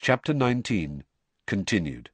Chapter 19. Continued.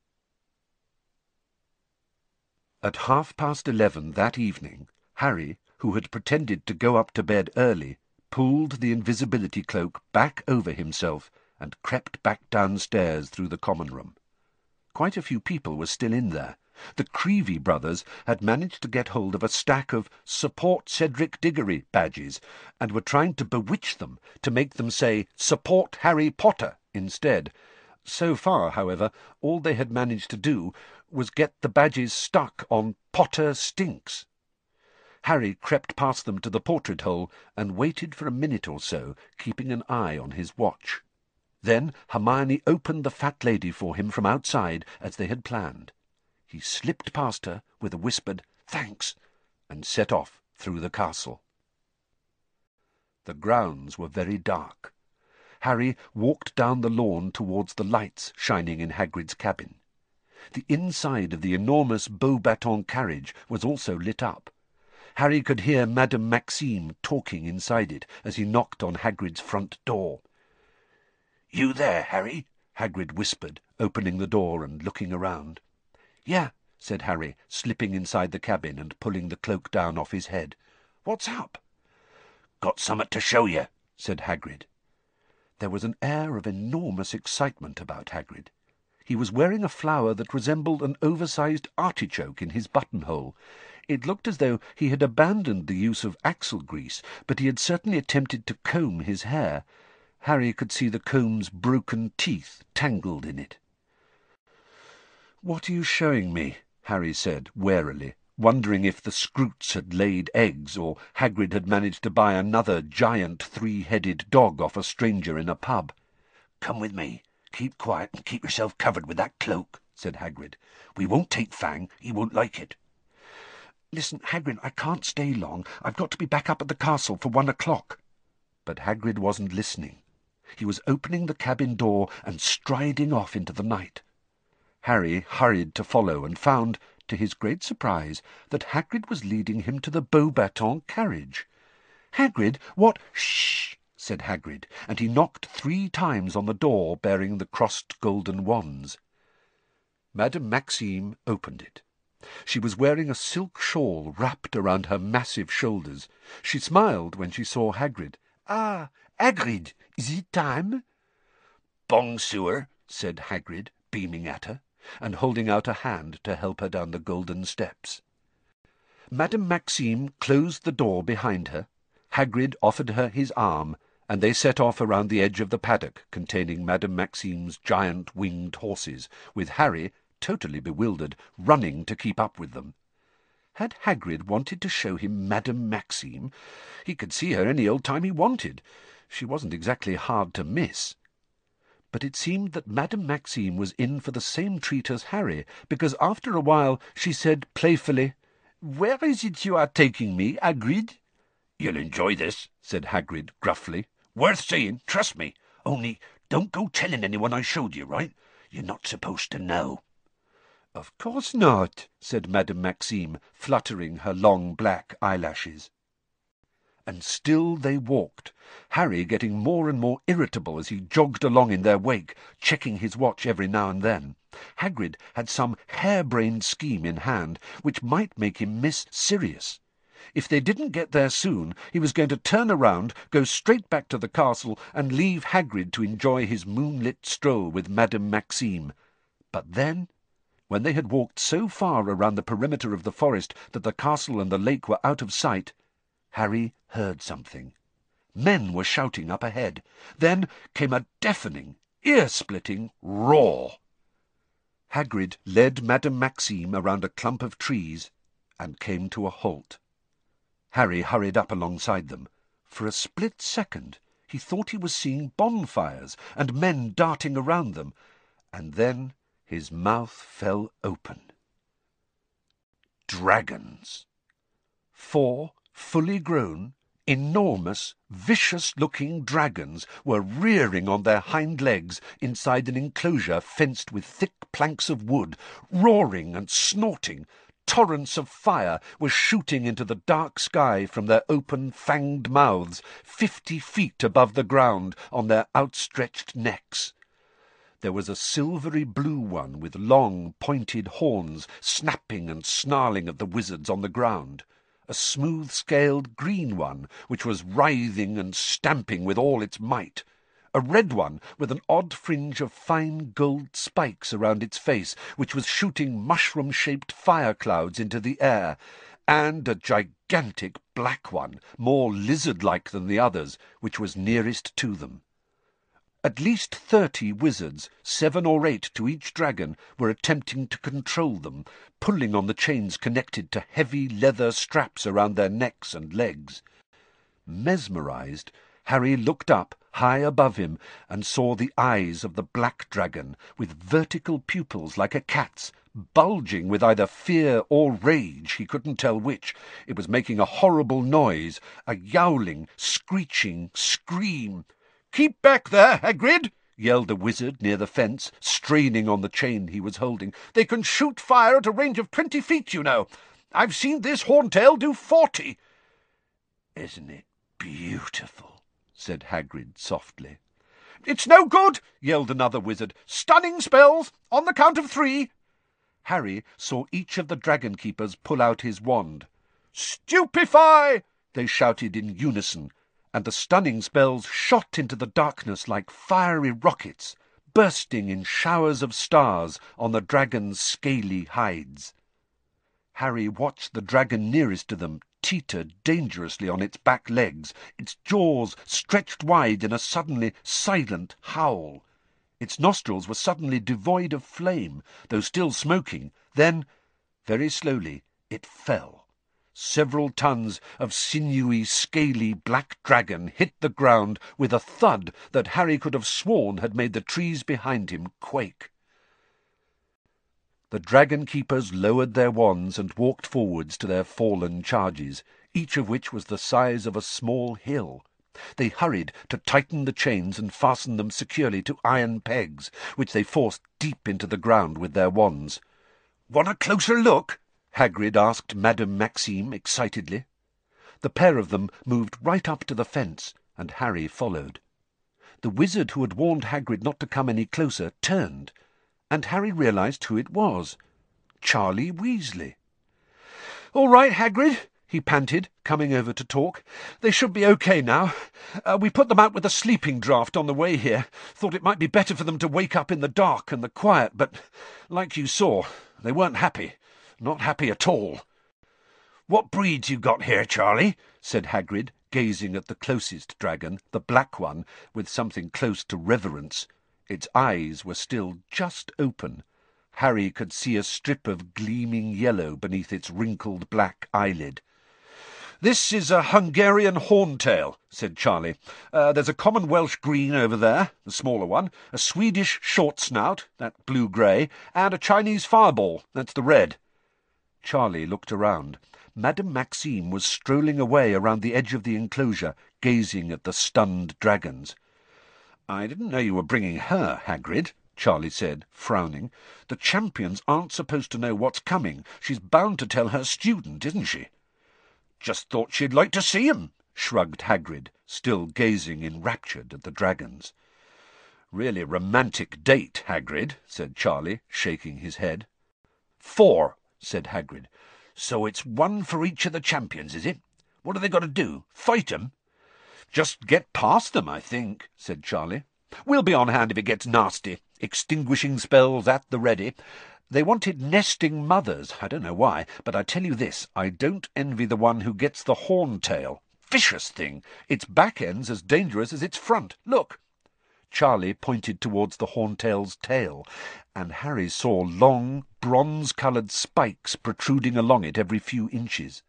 At 11:30 that evening, Harry, who had pretended to go up to bed early, pulled the invisibility cloak back over himself and crept back downstairs through the common room. Quite a few people were still in there. The Creevy brothers had managed to get hold of a stack of "Support Cedric Diggory" badges, and were trying to bewitch them to make them say "Support Harry Potter" instead. So far, however, all they had managed to do was get the badges stuck on "Potter Stinks." Harry crept past them to the portrait hole and waited for a minute or so, keeping an eye on his watch. Then Hermione opened the fat lady for him from outside, as they had planned. He slipped past her with a whispered "Thanks," and set off through the castle. The grounds were very dark. Harry walked down the lawn towards the lights shining in Hagrid's cabin. The inside of the enormous Beauxbatons carriage was also lit up. Harry could hear Madame Maxime talking inside it as he knocked on Hagrid's front door. "You there, Harry?" Hagrid whispered, opening the door and looking around. "Yeah," said Harry, slipping inside the cabin and pulling the cloak down off his head. "What's up?" "Got summat to show you," said Hagrid. There was an air of enormous excitement about Hagrid. He was wearing a flower that resembled an oversized artichoke in his buttonhole. It looked as though he had abandoned the use of axle grease, but he had certainly attempted to comb his hair. Harry could see the comb's broken teeth tangled in it. "What are you showing me?" Harry said, warily, wondering if the Scroots had laid eggs, or Hagrid had managed to buy another giant three-headed dog off a stranger in a pub. "Come with me. Keep quiet and keep yourself covered with that cloak," said Hagrid. "We won't take Fang. He won't like it." "Listen, Hagrid, I can't stay long. I've got to be back up at the castle for 1 o'clock. But Hagrid wasn't listening. He was opening the cabin door and striding off into the night. Harry hurried to follow and found, to his great surprise, that Hagrid was leading him to the Beauxbatons carriage. "Hagrid, what—" "Shh!" said Hagrid, and he knocked 3 times on the door bearing the crossed golden wands. Madame Maxime opened it. She was wearing a silk shawl wrapped around her massive shoulders. She smiled when she saw Hagrid. "Ah, Hagrid, is it time?" "Bonsoir," said Hagrid, beaming at her, and holding out a hand to help her down the golden steps. Madame Maxime closed the door behind her. Hagrid offered her his arm, and they set off around the edge of the paddock containing Madame Maxime's giant winged horses, with Harry, totally bewildered, running to keep up with them. Had Hagrid wanted to show him Madame Maxime? He could see her any old time he wanted. She wasn't exactly hard to miss. But it seemed that Madame Maxime was in for the same treat as Harry, because after a while she said playfully, "Where is it you are taking me, Hagrid?" "You'll enjoy this," said Hagrid gruffly. "Worth seeing, trust me. Only don't go telling anyone I showed you, right? You're not supposed to know." "Of course not," said Madame Maxime, fluttering her long black eyelashes. And still they walked, Harry getting more and more irritable as he jogged along in their wake, checking his watch every now and then. Hagrid had some harebrained scheme in hand which might make him miss Sirius. If they didn't get there soon, he was going to turn around, go straight back to the castle, and leave Hagrid to enjoy his moonlit stroll with Madame Maxime. But then, when they had walked so far around the perimeter of the forest that the castle and the lake were out of sight, Harry heard something. Men were shouting up ahead. Then came a deafening, ear-splitting roar. Hagrid led Madame Maxime around a clump of trees and came to a halt. Harry hurried up alongside them. For a split second he thought he was seeing bonfires and men darting around them, and then his mouth fell open. Dragons. 4 fully grown, enormous, vicious-looking dragons were rearing on their hind legs inside an enclosure fenced with thick planks of wood, roaring and snorting. Torrents of fire were shooting into the dark sky from their open, fanged mouths, 50 feet above the ground on their outstretched necks. There was a silvery blue one with long, pointed horns, snapping and snarling at the wizards on the ground. A smooth-scaled green one, which was writhing and stamping with all its might. A red one with an odd fringe of fine gold spikes around its face, which was shooting mushroom-shaped fire clouds into the air, and a gigantic black one, more lizard-like than the others, which was nearest to them. At least 30 wizards, 7 or 8 to each dragon, were attempting to control them, pulling on the chains connected to heavy leather straps around their necks and legs. Mesmerized, Harry looked up, high above him, and saw the eyes of the black dragon, with vertical pupils like a cat's, bulging with either fear or rage, he couldn't tell which. It was making a horrible noise, a yowling, screeching scream. "Keep back there, Hagrid!" yelled a wizard near the fence, straining on the chain he was holding. "They can shoot fire at a range of 20 feet, you know. I've seen this horntail do 40. "Isn't it beautiful?" said Hagrid softly. "It's no good!" yelled another wizard. "Stunning spells! On the count of 3! Harry saw each of the dragon keepers pull out his wand. "Stupefy!" they shouted in unison, and the stunning spells shot into the darkness like fiery rockets, bursting in showers of stars on the dragon's scaly hides. Harry watched the dragon nearest to them teeter dangerously on its back legs, its jaws stretched wide in a suddenly silent howl. Its nostrils were suddenly devoid of flame, though still smoking. Then, very slowly, it fell. Several tons of sinewy, scaly black dragon hit the ground with a thud that Harry could have sworn had made the trees behind him quake. The dragon keepers lowered their wands and walked forwards to their fallen charges, each of which was the size of a small hill. They hurried to tighten the chains and fasten them securely to iron pegs, which they forced deep into the ground with their wands. "Want a closer look?" Hagrid asked Madame Maxime excitedly. The pair of them moved right up to the fence, and Harry followed. The wizard who had warned Hagrid not to come any closer turned, and Harry realized who it was. Charlie Weasley. "All right, Hagrid," he panted, coming over to talk. "They should be okay now. We put them out with a sleeping draught on the way here. Thought it might be better for them to wake up in the dark and the quiet, but, like you saw, they weren't happy. Not happy at all." "What breeds you got here, Charlie?" said Hagrid, gazing at the closest dragon, the black one, with something close to reverence. Its eyes were still just open. Harry could see a strip of gleaming yellow beneath its wrinkled black eyelid. "This is a Hungarian horntail," said Charlie. "There's a common Welsh green over there, the smaller one, a Swedish short snout, that blue-grey, and a Chinese fireball, that's the red." Charlie looked around. Madame Maxime was strolling away around the edge of the enclosure, gazing at the stunned dragons. "I didn't know you were bringing her, Hagrid," Charlie said, frowning. "The champions aren't supposed to know what's coming. She's bound to tell her student, isn't she?" "Just thought she'd like to see him," shrugged Hagrid, still gazing enraptured at the dragons. "Really romantic date, Hagrid," said Charlie, shaking his head. "4, said Hagrid. "So it's one for each of the champions, is it? What have they got to do? Fight 'em?" "Just get past them, I think," said Charlie. "We'll be on hand if it gets nasty. Extinguishing spells at the ready. They wanted nesting mothers. I don't know why, but I tell you this, I don't envy the one who gets the horntail. Vicious thing. Its back end's as dangerous as its front. Look." Charlie pointed towards the horntail's tail, and Harry saw long, bronze-coloured spikes protruding along it every few inches.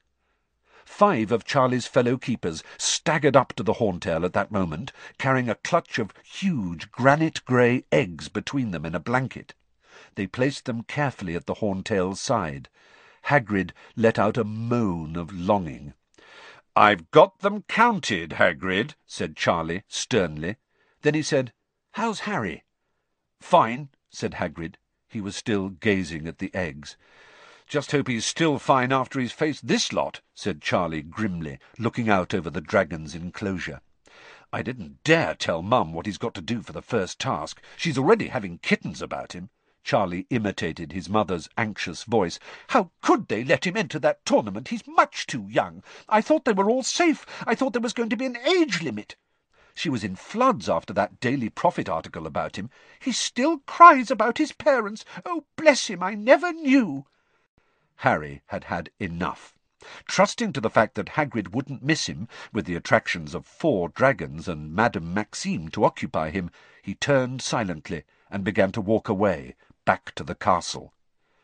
5 of Charlie's fellow keepers staggered up to the horntail at that moment, carrying a clutch of huge granite-grey eggs between them in a blanket. They placed them carefully at the horntail's side. Hagrid let out a moan of longing. "I've got them counted, Hagrid," said Charlie sternly. Then he said, "How's Harry?" "Fine," said Hagrid. He was still gazing at the eggs. "Just hope he's still fine after he's faced this lot," said Charlie grimly, looking out over the dragon's enclosure. I didn't dare tell Mum what he's got to do for the first task. She's already having kittens about him." Charlie imitated his mother's anxious voice. "How could they let him enter that tournament? He's much too young. I thought they were all safe. I thought there was going to be an age limit. She was in floods after that Daily Prophet article about him. He still cries about his parents. Oh, bless him, I never knew." Harry had had enough. Trusting to the fact that Hagrid wouldn't miss him, with the attractions of 4 dragons and Madame Maxime to occupy him, he turned silently and began to walk away, back to the castle.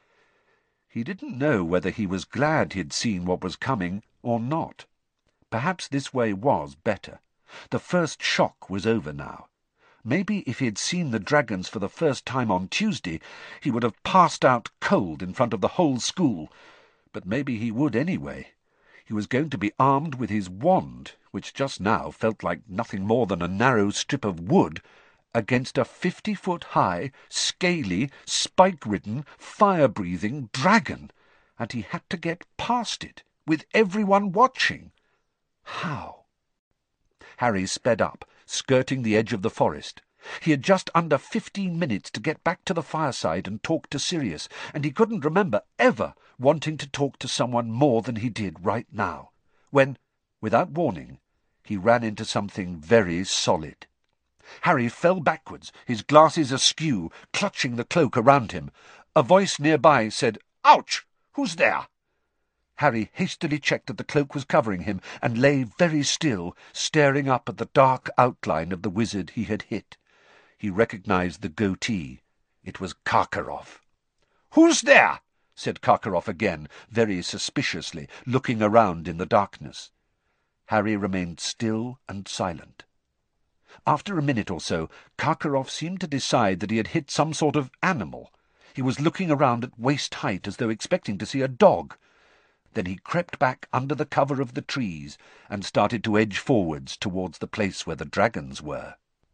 He didn't know whether he was glad he'd seen what was coming or not. Perhaps this way was better. The first shock was over now. Maybe if he had seen the dragons for the first time on Tuesday, he would have passed out cold in front of the whole school. But maybe he would anyway. He was going to be armed with his wand, which just now felt like nothing more than a narrow strip of wood, against a 50-foot-high, scaly, spike-ridden, fire-breathing dragon, and he had to get past it, with everyone watching. How? Harry sped up, skirting the edge of the forest. He had just under 15 minutes to get back to the fireside and talk to Sirius, and he couldn't remember ever wanting to talk to someone more than he did right now, when, without warning, he ran into something very solid. Harry fell backwards, his glasses askew, clutching the cloak around him. A voice nearby said, "Ouch! Who's there?" Harry hastily checked that the cloak was covering him, and lay very still, staring up at the dark outline of the wizard he had hit. He recognized the goatee. It was Karkaroff. "Who's there?" said Karkaroff again, very suspiciously, looking around in the darkness. Harry remained still and silent. After a minute or so, Karkaroff seemed to decide that he had hit some sort of animal. He was looking around at waist height as though expecting to see a dog. Then he crept back under the cover of the trees and started to edge forwards towards the place where the dragons were.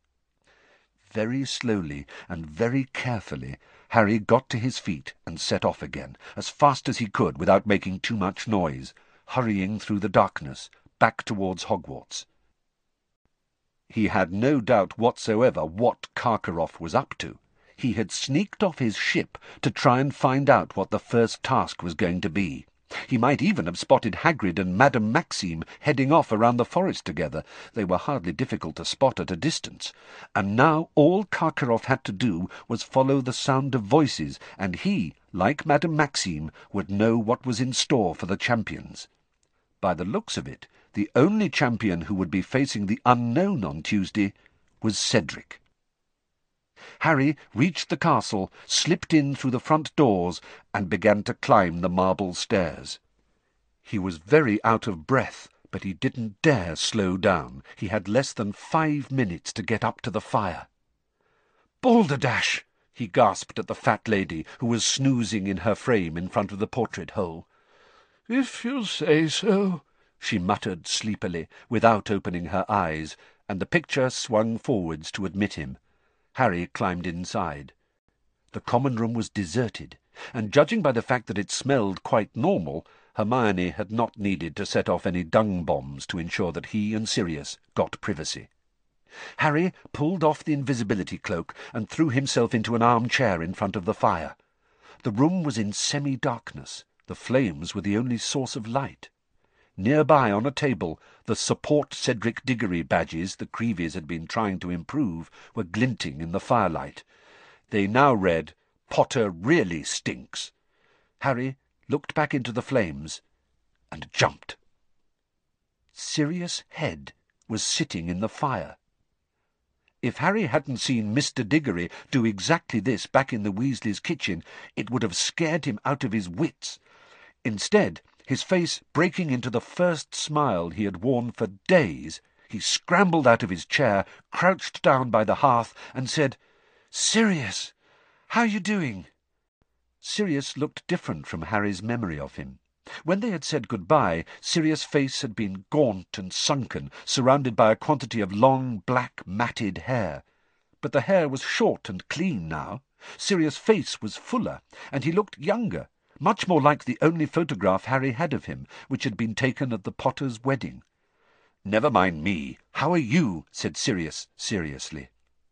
Very slowly and very carefully, Harry got to his feet and set off again, as fast as he could without making too much noise, hurrying through the darkness, back towards Hogwarts. He had no doubt whatsoever what Karkaroff was up to. He had sneaked off his ship to try and find out what the first task was going to be. He might even have spotted Hagrid and Madame Maxime heading off around the forest together. They were hardly difficult to spot at a distance. And now all Karkaroff had to do was follow the sound of voices, and he, like Madame Maxime, would know what was in store for the champions. By the looks of it, the only champion who would be facing the unknown on Tuesday was Cedric. Harry reached the castle, slipped in through the front doors, and began to climb the marble stairs. He was very out of breath, but he didn't dare slow down. He had less than 5 minutes to get up to the fire. "Balderdash!" he gasped at the fat lady, who was snoozing in her frame in front of the portrait hole. "If you say so," she muttered sleepily, without opening her eyes, and the picture swung forwards to admit him. Harry climbed inside. The common room was deserted, and judging by the fact that it smelled quite normal, Hermione had not needed to set off any dung bombs to ensure that he and Sirius got privacy. Harry pulled off the invisibility cloak and threw himself into an armchair in front of the fire. The room was in semi-darkness. The flames were the only source of light. Nearby on a table, the Support Cedric Diggory badges the Creevies had been trying to improve were glinting in the firelight. They now read, "Potter really stinks." Harry looked back into the flames and jumped. Sirius Head was sitting in the fire. If Harry hadn't seen Mr. Diggory do exactly this back in the Weasleys' kitchen, it would have scared him out of his wits. Instead, his face breaking into the first smile he had worn for days, he scrambled out of his chair, crouched down by the hearth, and said, "Sirius, how are you doing?" Sirius looked different from Harry's memory of him. When they had said goodbye, Sirius' face had been gaunt and sunken, surrounded by a quantity of long, black, matted hair. But the hair was short and clean now. Sirius' face was fuller, and he looked younger, much more like the only photograph Harry had of him, which had been taken at the Potter's wedding. "Never mind me. How are you?" said Sirius seriously.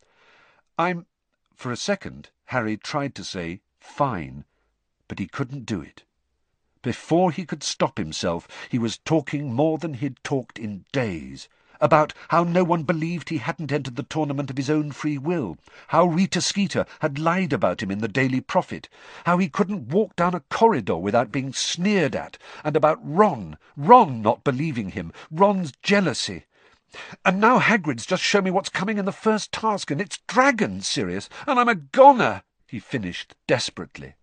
"I'm—" For a second Harry tried to say "fine," but he couldn't do it. Before he could stop himself, he was talking more than he'd talked in days, about how no one believed he hadn't entered the tournament of his own free will, how Rita Skeeter had lied about him in the Daily Prophet, how he couldn't walk down a corridor without being sneered at, and about Ron not believing him, Ron's jealousy. "And now Hagrid's just shown me what's coming in the first task, and it's dragons, Sirius, and I'm a goner," he finished desperately.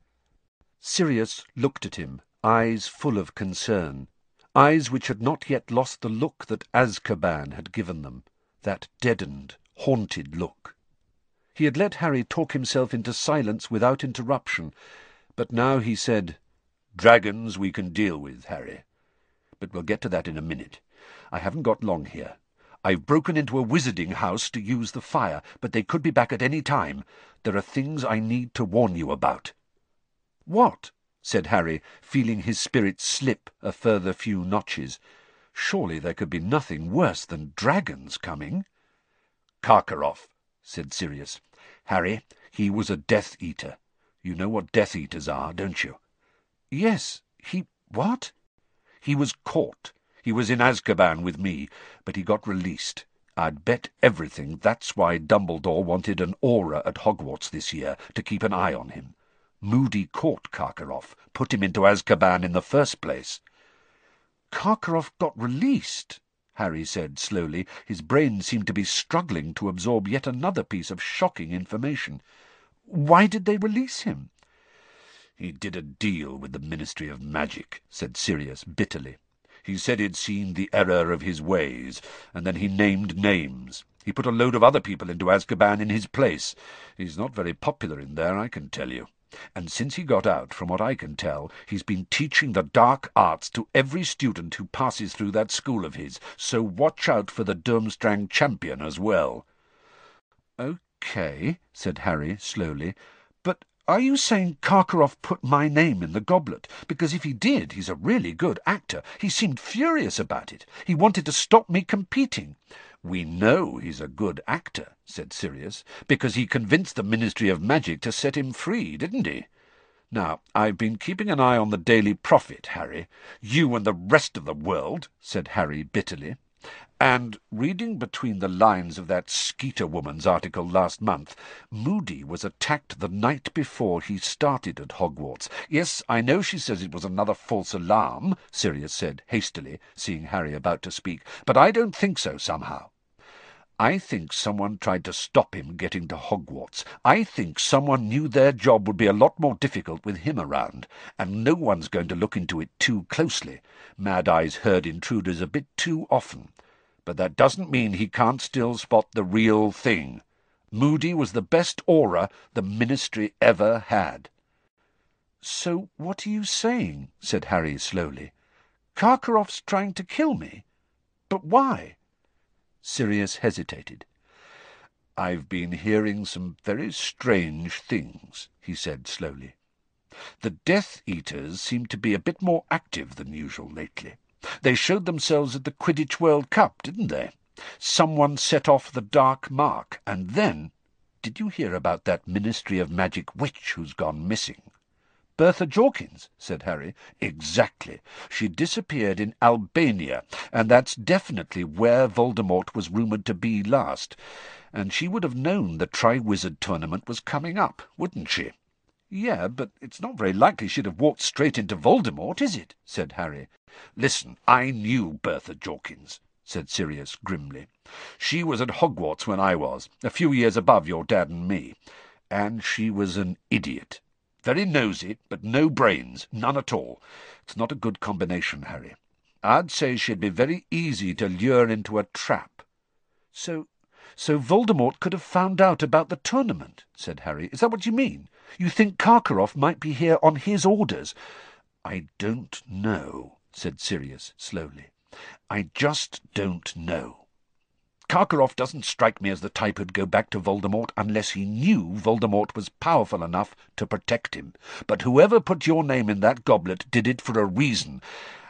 Sirius looked at him, eyes full of concern, eyes which had not yet lost the look that Azkaban had given them, that deadened, haunted look. He had let Harry talk himself into silence without interruption, but now he said, "Dragons we can deal with, Harry. But we'll get to that in a minute. I haven't got long here. I've broken into a wizarding house to use the fire, but they could be back at any time. There are things I need to warn you about." "What?" said Harry, feeling his spirits slip a further few notches. Surely there could be nothing worse than dragons coming. "Karkaroff," said Sirius. "Harry, he was a Death Eater. You know what Death Eaters are, don't you?" "Yes, what?" "He was caught. He was in Azkaban with me, but he got released. I'd bet everything that's why Dumbledore wanted an aura at Hogwarts this year, to keep an eye on him. Moody caught Karkaroff, put him into Azkaban in the first place." "Karkaroff got released," Harry said slowly. His brain seemed to be struggling to absorb yet another piece of shocking information. "Why did they release him?" "He did a deal with the Ministry of Magic," said Sirius bitterly. "He said he'd seen the error of his ways, and then he named names. He put a load of other people into Azkaban in his place. He's not very popular in there, I can tell you. And since he got out, from what I can tell, he's been teaching the dark arts to every student who passes through that school of his, so watch out for the Durmstrang champion as well." "OK," said Harry slowly. "But are you saying Karkaroff put my name in the goblet? Because if he did, he's a really good actor. He seemed furious about it. He wanted to stop me competing." "We know he's a good actor," said Sirius, "because he convinced the Ministry of Magic to set him free, didn't he? Now, I've been keeping an eye on the Daily Prophet, Harry. You and the rest of the world," said Harry bitterly. "And reading between the lines of that Skeeter woman's article last month, Moody was attacked the night before he started at Hogwarts. Yes, I know she says it was another false alarm," Sirius said hastily, seeing Harry about to speak, "but I don't think so somehow. I think someone tried to stop him getting to Hogwarts. I think someone knew their job would be a lot more difficult with him around, and no one's going to look into it too closely. Mad Eye's heard intruders a bit too often. But that doesn't mean he can't still spot the real thing. Moody was the best aura the Ministry ever had." "So what are you saying?" said Harry slowly. "Karkaroff's trying to kill me? But why?" Sirius hesitated. "I've been hearing some very strange things," he said slowly. "The Death Eaters seem to be a bit more active than usual lately. They showed themselves at the Quidditch World Cup, didn't they? Someone set off the Dark Mark, and then— Did you hear about that Ministry of Magic witch who's gone missing?" "Bertha Jorkins," said Harry. "Exactly. She disappeared in Albania, and that's definitely where Voldemort was rumoured to be last. And she would have known the Triwizard Tournament was coming up, wouldn't she?" "Yeah, but it's not very likely she'd have walked straight into Voldemort, is it?" said Harry. "Listen, I knew Bertha Jorkins," said Sirius grimly. "She was at Hogwarts when I was, a few years above your dad and me. And she was an idiot. Very nosy, but no brains, none at all. It's not a good combination, Harry. I'd say she'd be very easy to lure into a trap." So Voldemort could have found out about the tournament," said Harry. "Is that what you mean? You think Karkaroff might be here on his orders?" "I don't know," said Sirius slowly. "I just don't know. Karkaroff doesn't strike me as the type who'd go back to Voldemort unless he knew Voldemort was powerful enough to protect him. But whoever put your name in that goblet did it for a reason,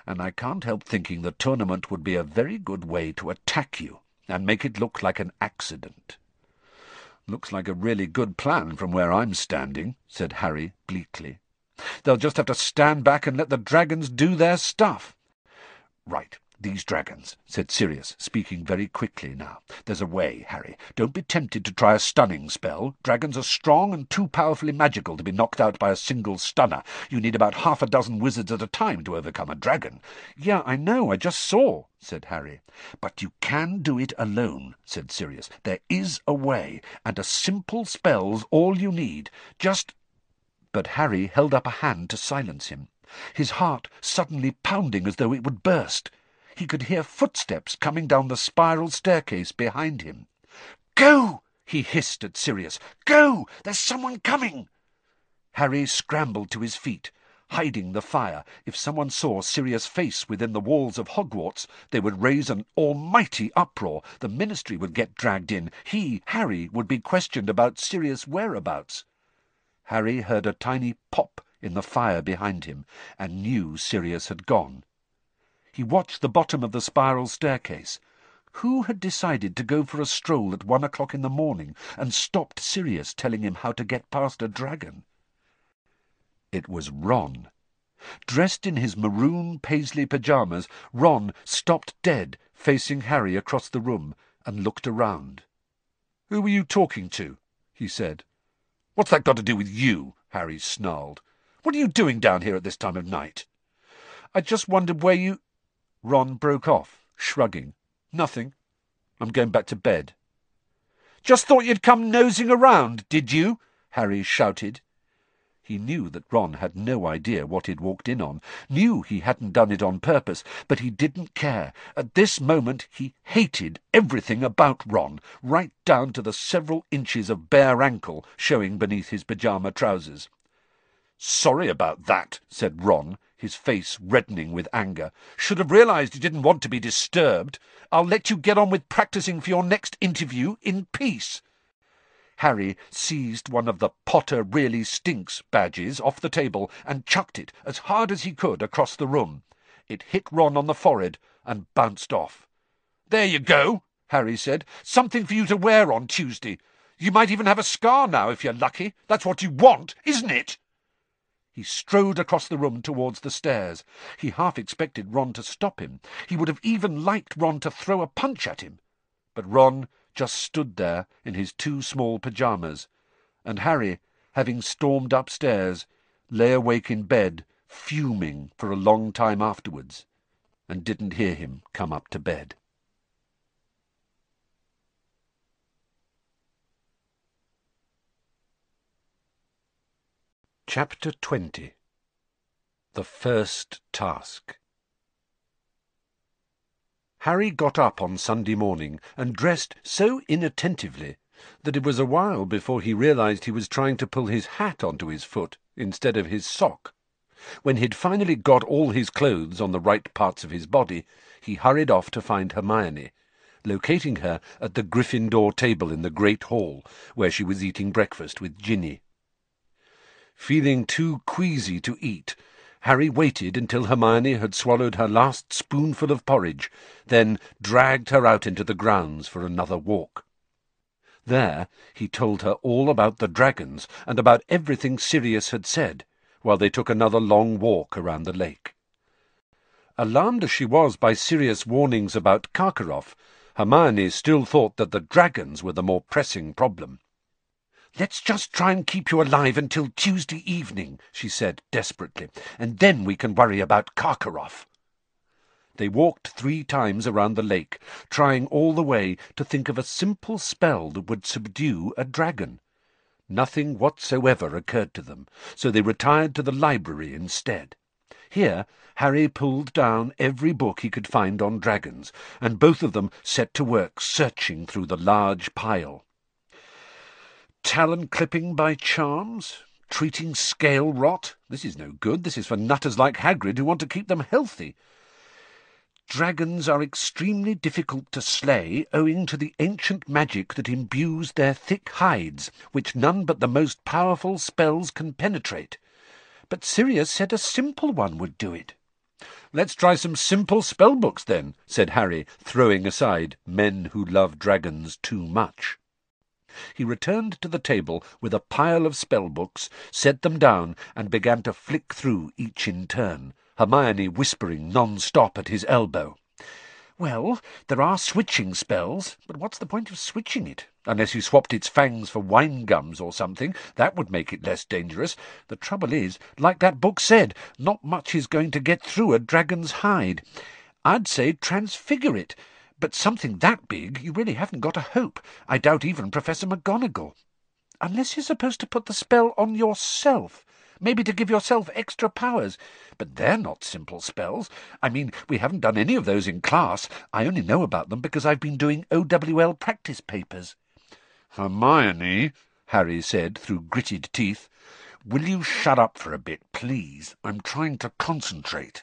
and I can't help thinking the tournament would be a very good way to attack you, and make it look like an accident." "Looks like a really good plan from where I'm standing," said Harry bleakly. "They'll just have to stand back and let the dragons do their stuff." "Right, these dragons," said Sirius, speaking very quickly now. "There's a way, Harry. Don't be tempted to try a stunning spell. Dragons are strong and too powerfully magical to be knocked out by a single stunner. You need about half a dozen wizards at a time to overcome a dragon." "Yeah, I know, I just saw," said Harry. "But you can do it alone," said Sirius. "There is a way, and a simple spell's all you need. Just—" But Harry held up a hand to silence him, his heart suddenly pounding as though it would burst. He could hear footsteps coming down the spiral staircase behind him. "Go!" he hissed at Sirius. "Go! There's someone coming!" Harry scrambled to his feet, hiding the fire. If someone saw Sirius' face within the walls of Hogwarts, they would raise an almighty uproar. The Ministry would get dragged in. He, Harry, would be questioned about Sirius' whereabouts. Harry heard a tiny pop in the fire behind him, and knew Sirius had gone. He watched the bottom of the spiral staircase. Who had decided to go for a stroll at 1 o'clock in the morning and stopped Sirius telling him how to get past a dragon? It was Ron. Dressed in his maroon paisley pyjamas, Ron stopped dead, facing Harry across the room, and looked around. "Who were you talking to?" he said. "What's that got to do with you?" Harry snarled. "What are you doing down here at this time of night?" "I just wondered where you—" Ron broke off, shrugging. "Nothing. I'm going back to bed." "Just thought you'd come nosing around, did you?" Harry shouted. He knew that Ron had no idea what he'd walked in on, knew he hadn't done it on purpose, but he didn't care. At this moment he hated everything about Ron, right down to the several inches of bare ankle showing beneath his pyjama trousers. "Sorry about that," said Ron, his face reddening with anger. "Should have realized you didn't want to be disturbed. I'll let you get on with practicing for your next interview in peace." Harry seized one of the "Potter really stinks" badges off the table and chucked it as hard as he could across the room. It hit Ron on the forehead and bounced off. "There you go," Harry said. "Something for you to wear on Tuesday. You might even have a scar now if you're lucky. That's what you want, isn't it?" He strode across the room towards the stairs. He half expected Ron to stop him. He would have even liked Ron to throw a punch at him. But Ron just stood there in his two small pyjamas, and Harry, having stormed upstairs, lay awake in bed, fuming for a long time afterwards, and didn't hear him come up to bed. Chapter 20. The First Task. Harry got up on Sunday morning and dressed so inattentively that it was a while before he realized he was trying to pull his hat onto his foot instead of his sock. When he'd finally got all his clothes on the right parts of his body, he hurried off to find Hermione, locating her at the Gryffindor table in the Great Hall, where she was eating breakfast with Ginny. Feeling too queasy to eat, Harry waited until Hermione had swallowed her last spoonful of porridge, then dragged her out into the grounds for another walk. There he told her all about the dragons and about everything Sirius had said, while they took another long walk around the lake. Alarmed as she was by Sirius' warnings about Karkaroff, Hermione still thought that the dragons were the more pressing problem. "Let's just try and keep you alive until Tuesday evening," she said desperately, "and then we can worry about Karkaroff." They walked 3 times around the lake, trying all the way to think of a simple spell that would subdue a dragon. Nothing whatsoever occurred to them, so they retired to the library instead. Here Harry pulled down every book he could find on dragons, and both of them set to work searching through the large pile. Talon clipping by charms? Treating scale rot? This is no good. This is for nutters like Hagrid who want to keep them healthy. Dragons are extremely difficult to slay owing to the ancient magic that imbues their thick hides, which none but the most powerful spells can penetrate. But Sirius said a simple one would do it. "Let's try some simple spell books, then," said Harry, throwing aside Men Who Love Dragons Too Much. He returned to the table with a pile of spell books, set them down, and began to flick through each in turn, Hermione whispering non-stop at his elbow. "Well, there are switching spells, but what's the point of switching it? Unless you swapped its fangs for wine gums or something, that would make it less dangerous. The trouble is, like that book said, not much is going to get through a dragon's hide. I'd say transfigure it, but something that big, you really haven't got a hope. I doubt even Professor McGonagall. Unless you're supposed to put the spell on yourself. Maybe to give yourself extra powers. But they're not simple spells. I mean, we haven't done any of those in class. I only know about them because I've been doing OWL practice papers." "Hermione," Harry said through gritted teeth, "will you shut up for a bit, please? I'm trying to concentrate."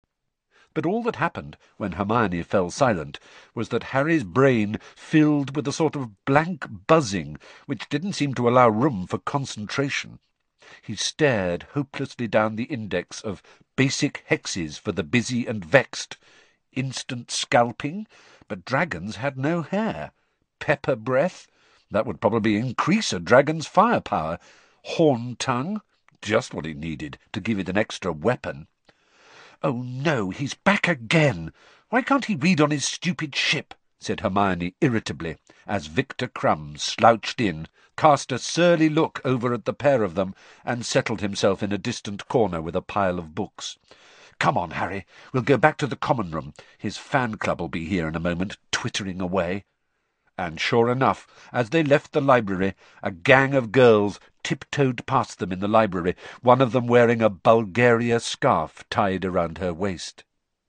But all that happened when Hermione fell silent was that Harry's brain filled with a sort of blank buzzing which didn't seem to allow room for concentration. He stared hopelessly down the index of basic hexes for the busy and vexed. Instant scalping, but dragons had no hair. Pepper breath, that would probably increase a dragon's firepower. Horn tongue, just what it needed to give it an extra weapon. "Oh no, he's back again! Why can't he read on his stupid ship?" said Hermione irritably, as Victor Crumb slouched in, cast a surly look over at the pair of them, and settled himself in a distant corner with a pile of books. "Come on, Harry, we'll go back to the common room. His fan club'll be here in a moment, twittering away." And sure enough, as they left the library, a gang of girls tiptoed past them in the library, one of them wearing a Bulgaria scarf tied around her waist.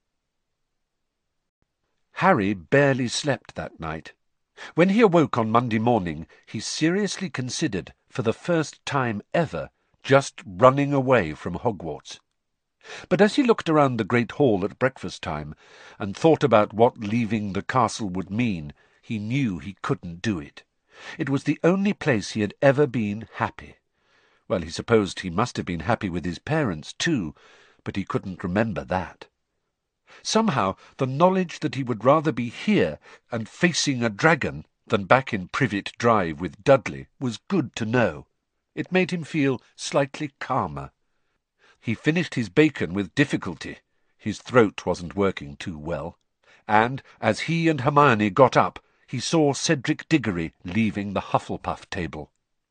Harry barely slept that night. When he awoke on Monday morning, he seriously considered, for the first time ever, just running away from Hogwarts. But as he looked around the great hall at breakfast-time, and thought about what leaving the castle would mean, he knew he couldn't do it. It was the only place he had ever been happy. Well, he supposed he must have been happy with his parents, too, but he couldn't remember that. Somehow the knowledge that he would rather be here and facing a dragon than back in Privet Drive with Dudley was good to know. It made him feel slightly calmer. He finished his bacon with difficulty. His throat wasn't working too well. And, as he and Hermione got up, he saw Cedric Diggory leaving the Hufflepuff table.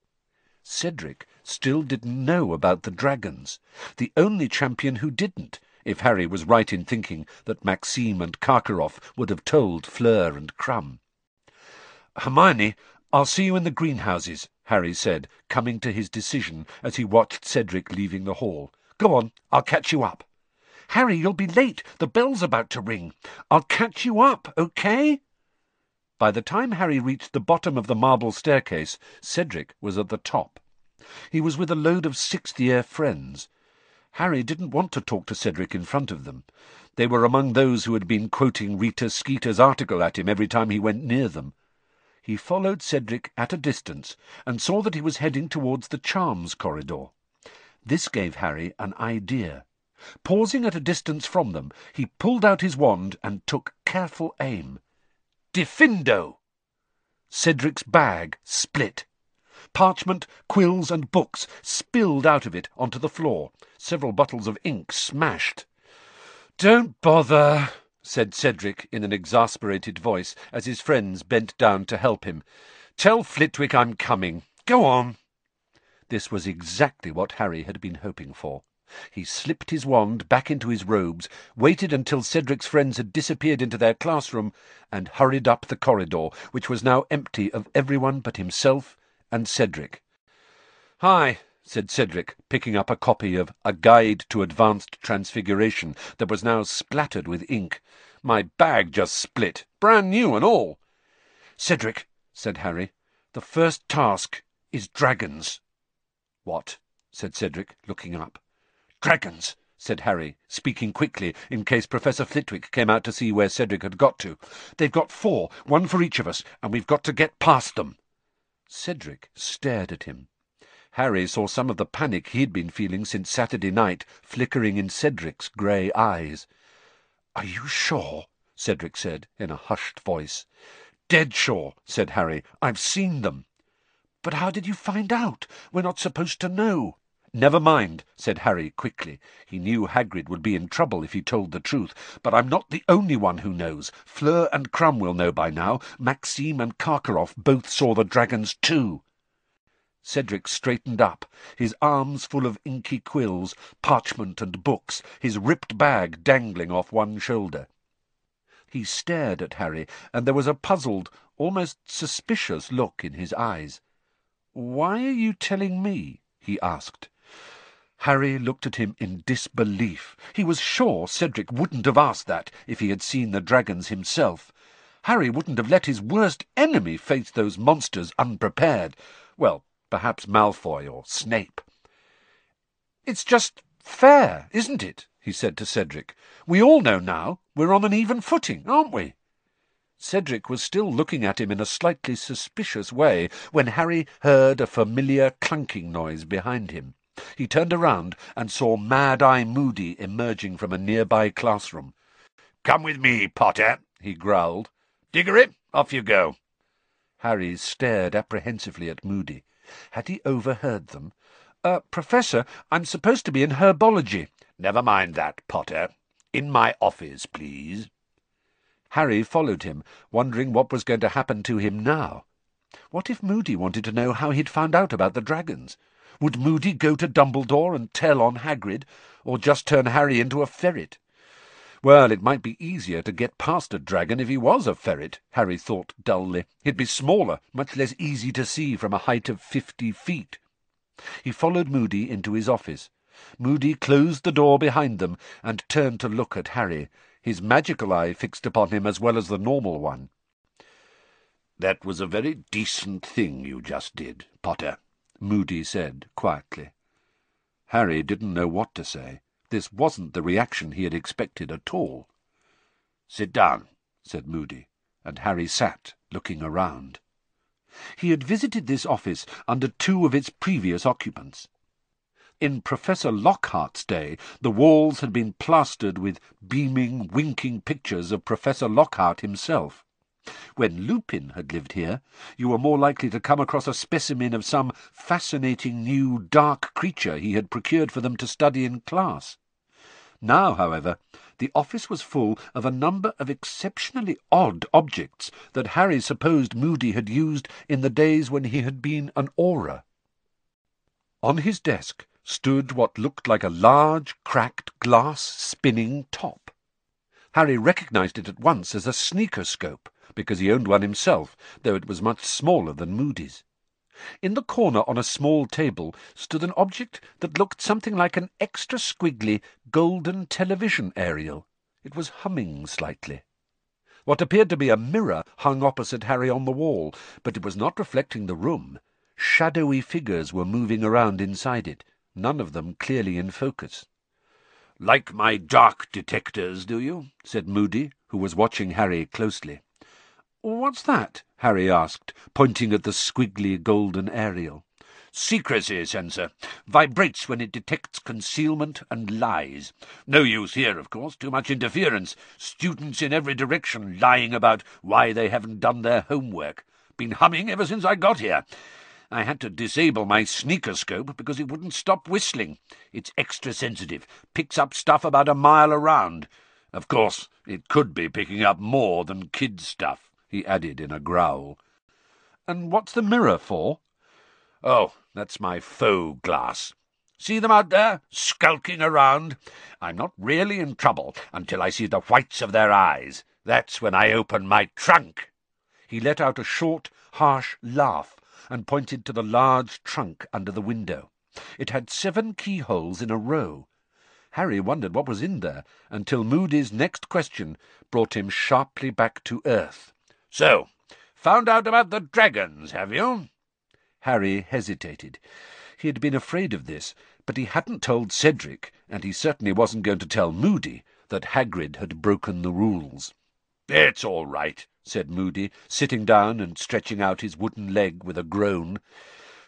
Cedric still didn't know about the dragons, the only champion who didn't, if Harry was right in thinking that Maxime and Karkaroff would have told Fleur and Crumb. "Hermione, I'll see you in the greenhouses," Harry said, coming to his decision as he watched Cedric leaving the hall. "Go on, I'll catch you up." "Harry, you'll be late. The bell's about to ring. I'll catch you up, okay?" By the time Harry reached the bottom of the marble staircase, Cedric was at the top. He was with a load of sixth-year friends. Harry didn't want to talk to Cedric in front of them. They were among those who had been quoting Rita Skeeter's article at him every time he went near them. He followed Cedric at a distance and saw that he was heading towards the charms corridor. This gave Harry an idea. Pausing at a distance from them, he pulled out his wand and took careful aim. Diffindo! Cedric's bag split. Parchment, quills, and books spilled out of it onto the floor. Several bottles of ink smashed. "Don't bother," said Cedric in an exasperated voice as his friends bent down to help him. "Tell Flitwick I'm coming. Go on." This was exactly what Harry had been hoping for. He slipped his wand back into his robes, waited until Cedric's friends had disappeared into their classroom, and hurried up the corridor, which was now empty of everyone but himself and Cedric. "Hi," said Cedric, picking up a copy of A Guide to Advanced Transfiguration that was now splattered with ink. "My bag just split, brand new and all." "Cedric," said Harry, "the first task is dragons." "What?" said Cedric, looking up. "Dragons," said Harry, speaking quickly in case Professor Flitwick came out to see where Cedric had got to. "They've got 4, one for each of us, and we've got to get past them." Cedric stared at him. Harry saw some of the panic he'd been feeling since Saturday night flickering in Cedric's grey eyes. "Are you sure?" Cedric said in a hushed voice. "Dead sure," said Harry. "I've seen them." "But how did you find out? We're not supposed to know." "Never mind," said Harry quickly. He knew Hagrid would be in trouble if he told the truth. "But I'm not the only one who knows. Fleur and Crumb will know by now. Maxime and Karkaroff both saw the dragons too." Cedric straightened up, his arms full of inky quills, parchment and books, his ripped bag dangling off one shoulder. He stared at Harry, and there was a puzzled, almost suspicious look in his eyes. "Why are you telling me?" he asked. Harry looked at him in disbelief. He was sure Cedric wouldn't have asked that if he had seen the dragons himself. Harry wouldn't have let his worst enemy face those monsters unprepared. Well, perhaps Malfoy or Snape. "It's just fair, isn't it?" he said to Cedric. "We all know now. We're on an even footing, aren't we?" Cedric was still looking at him in a slightly suspicious way when Harry heard a familiar clunking noise behind him. He turned around and saw Mad-Eye Moody emerging from a nearby classroom. "Come with me, Potter," he growled. "Diggory, off you go." Harry stared apprehensively at Moody. Had he overheard them? "Professor, I'm supposed to be in herbology." "Never mind that, Potter. In my office, please." Harry followed him, wondering what was going to happen to him now. What if Moody wanted to know how he'd found out about the dragons? Would Moody go to Dumbledore and tell on Hagrid, or just turn Harry into a ferret? Well, it might be easier to get past a dragon if he was a ferret, Harry thought dully. He'd be smaller, much less easy to see from a height of 50 feet. He followed Moody into his office. Moody closed the door behind them and turned to look at Harry, his magical eye fixed upon him as well as the normal one. "That was a very decent thing you just did, Potter," Moody said quietly. Harry didn't know what to say. This wasn't the reaction he had expected at all. "Sit down," said Moody, and Harry sat, looking around. He had visited this office under 2 of its previous occupants. In Professor Lockhart's day, the walls had been plastered with beaming, winking pictures of Professor Lockhart himself. When Lupin had lived here, you were more likely to come across a specimen of some fascinating new dark creature he had procured for them to study in class. Now, however, the office was full of a number of exceptionally odd objects that Harry supposed Moody had used in the days when he had been an Auror. On his desk stood what looked like a large, cracked, glass-spinning top. Harry recognized it at once as a sneaker-scope, because he owned one himself, though it was much smaller than Moody's. In the corner on a small table stood an object that looked something like an extra squiggly golden television aerial. It was humming slightly. What appeared to be a mirror hung opposite Harry on the wall, but it was not reflecting the room. Shadowy figures were moving around inside it, none of them clearly in focus. "Like my dark detectors, do you?" said Moody, who was watching Harry closely. "What's that?" Harry asked, pointing at the squiggly golden aerial. "Secrecy sensor. Vibrates when it detects concealment and lies. No use here, of course. Too much interference. Students in every direction lying about why they haven't done their homework. Been humming ever since I got here. I had to disable my sneaker-scope because it wouldn't stop whistling. It's extra sensitive. Picks up stuff about a mile around. Of course, it could be picking up more than kids' stuff," he added in a growl. "And what's the mirror for?" "Oh, that's my faux glass. See them out there, skulking around? I'm not really in trouble until I see the whites of their eyes. That's when I open my trunk." He let out a short, harsh laugh and pointed to the large trunk under the window. It had 7 keyholes in a row. Harry wondered what was in there until Moody's next question brought him sharply back to earth. "So, found out about the dragons, have you?" Harry hesitated. He had been afraid of this, but he hadn't told Cedric, and he certainly wasn't going to tell Moody, that Hagrid had broken the rules. "It's all right," said Moody, sitting down and stretching out his wooden leg with a groan.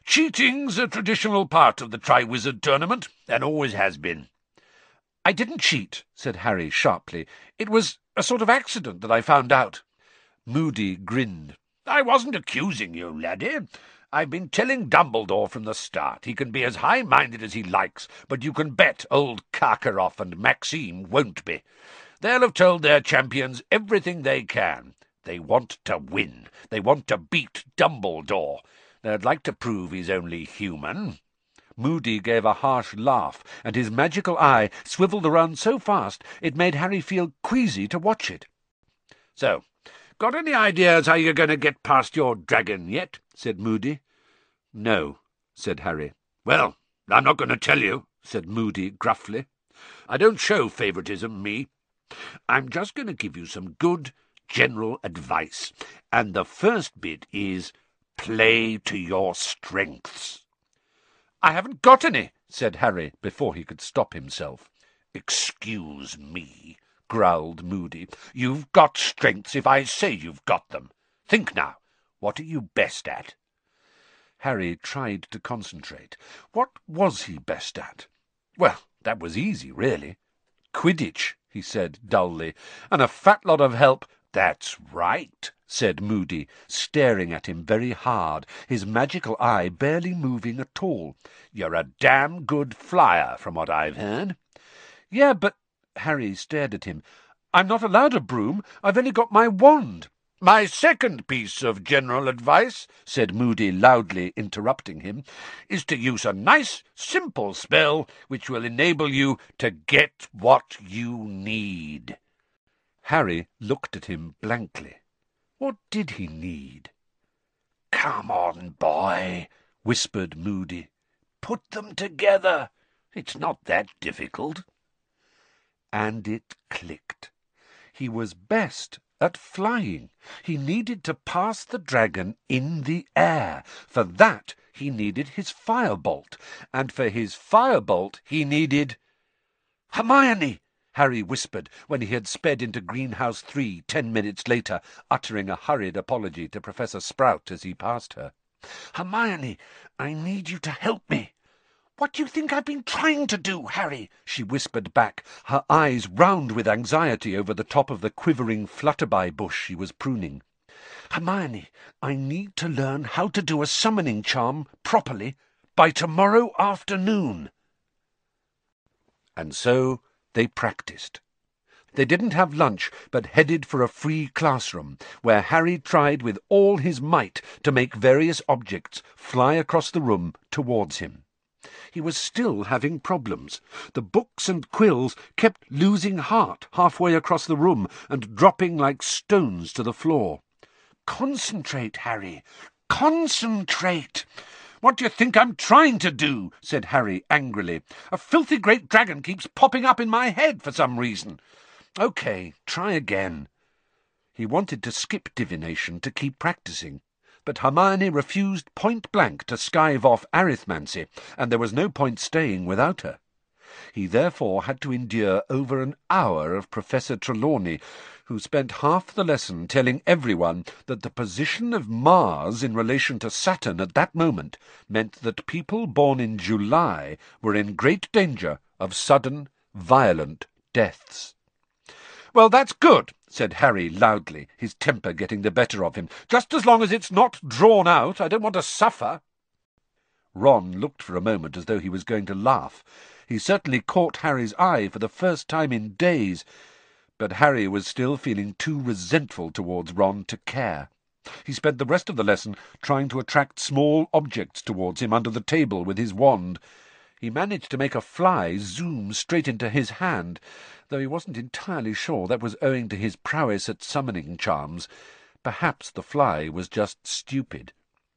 Cheating's a traditional part of the Triwizard Tournament, and always has been. I didn't cheat, said Harry sharply. It was a sort of accident that I found out. Moody grinned. I wasn't accusing you, laddie. I've been telling Dumbledore from the start he can be as high-minded as he likes, but you can bet old Karkaroff and Maxime won't be. They'll have told their champions everything they can. They want to win. They want to beat Dumbledore. They'd like to prove he's only human. Moody gave a harsh laugh, and his magical eye swivelled around so fast it made Harry feel queasy to watch it. So, got any ideas how you're going to get past your dragon yet? Said Moody. No, said Harry. Well, I'm not going to tell you, said Moody gruffly. I don't show favouritism, me. I'm just going to give you some good general advice, and the first bit is play to your strengths. I haven't got any, said Harry, before he could stop himself. Excuse me, growled Moody. You've got strengths if I say you've got them. Think now, what are you best at? Harry tried to concentrate. What was he best at? Well, that was easy, really. Quidditch, he said dully, and a fat lot of help. That's right, said Moody, staring at him very hard, his magical eye barely moving at all. You're a damn good flyer, from what I've heard. Yeah, but... Harry stared at him. I'm not allowed a broom. I've only got my wand. My second piece of general advice, said Moody loudly, interrupting him, is to use a nice, simple spell which will enable you to get what you need. Harry looked at him blankly. What did he need? Come on, boy, whispered Moody. Put them together. It's not that difficult. And it clicked. He was best at flying. He needed to pass the dragon in the air. For that he needed his firebolt, and for his firebolt he needed... Hermione! Harry whispered when he had sped into Greenhouse 3 10 minutes later, uttering a hurried apology to Professor Sprout as he passed her. Hermione, I need you to help me. What do you think I've been trying to do, Harry? She whispered back, her eyes round with anxiety over the top of the quivering flutterby bush she was pruning. Hermione, I need to learn how to do a summoning charm properly by tomorrow afternoon. And so they practised. They didn't have lunch, but headed for a free classroom, where Harry tried with all his might to make various objects fly across the room towards him. He was still having problems. The books and quills kept losing heart halfway across the room and dropping like stones to the floor. Concentrate, Harry. Concentrate! What do you think I'm trying to do? Said Harry angrily. A filthy great dragon keeps popping up in my head for some reason. OK, try again. He wanted to skip divination to keep practising, but Hermione refused point-blank to skive off arithmancy, and there was no point staying without her. He therefore had to endure over an hour of Professor Trelawney, who spent half the lesson telling everyone that the position of Mars in relation to Saturn at that moment meant that people born in July were in great danger of sudden, violent deaths. Well, that's good, said Harry loudly, his temper getting the better of him. Just as long as it's not drawn out. I don't want to suffer. Ron looked for a moment as though he was going to laugh. He certainly caught Harry's eye for the first time in days, but Harry was still feeling too resentful towards Ron to care. He spent the rest of the lesson trying to attract small objects towards him under the table with his wand. He managed to make a fly zoom straight into his hand, though he wasn't entirely sure that was owing to his prowess at summoning charms. Perhaps the fly was just stupid.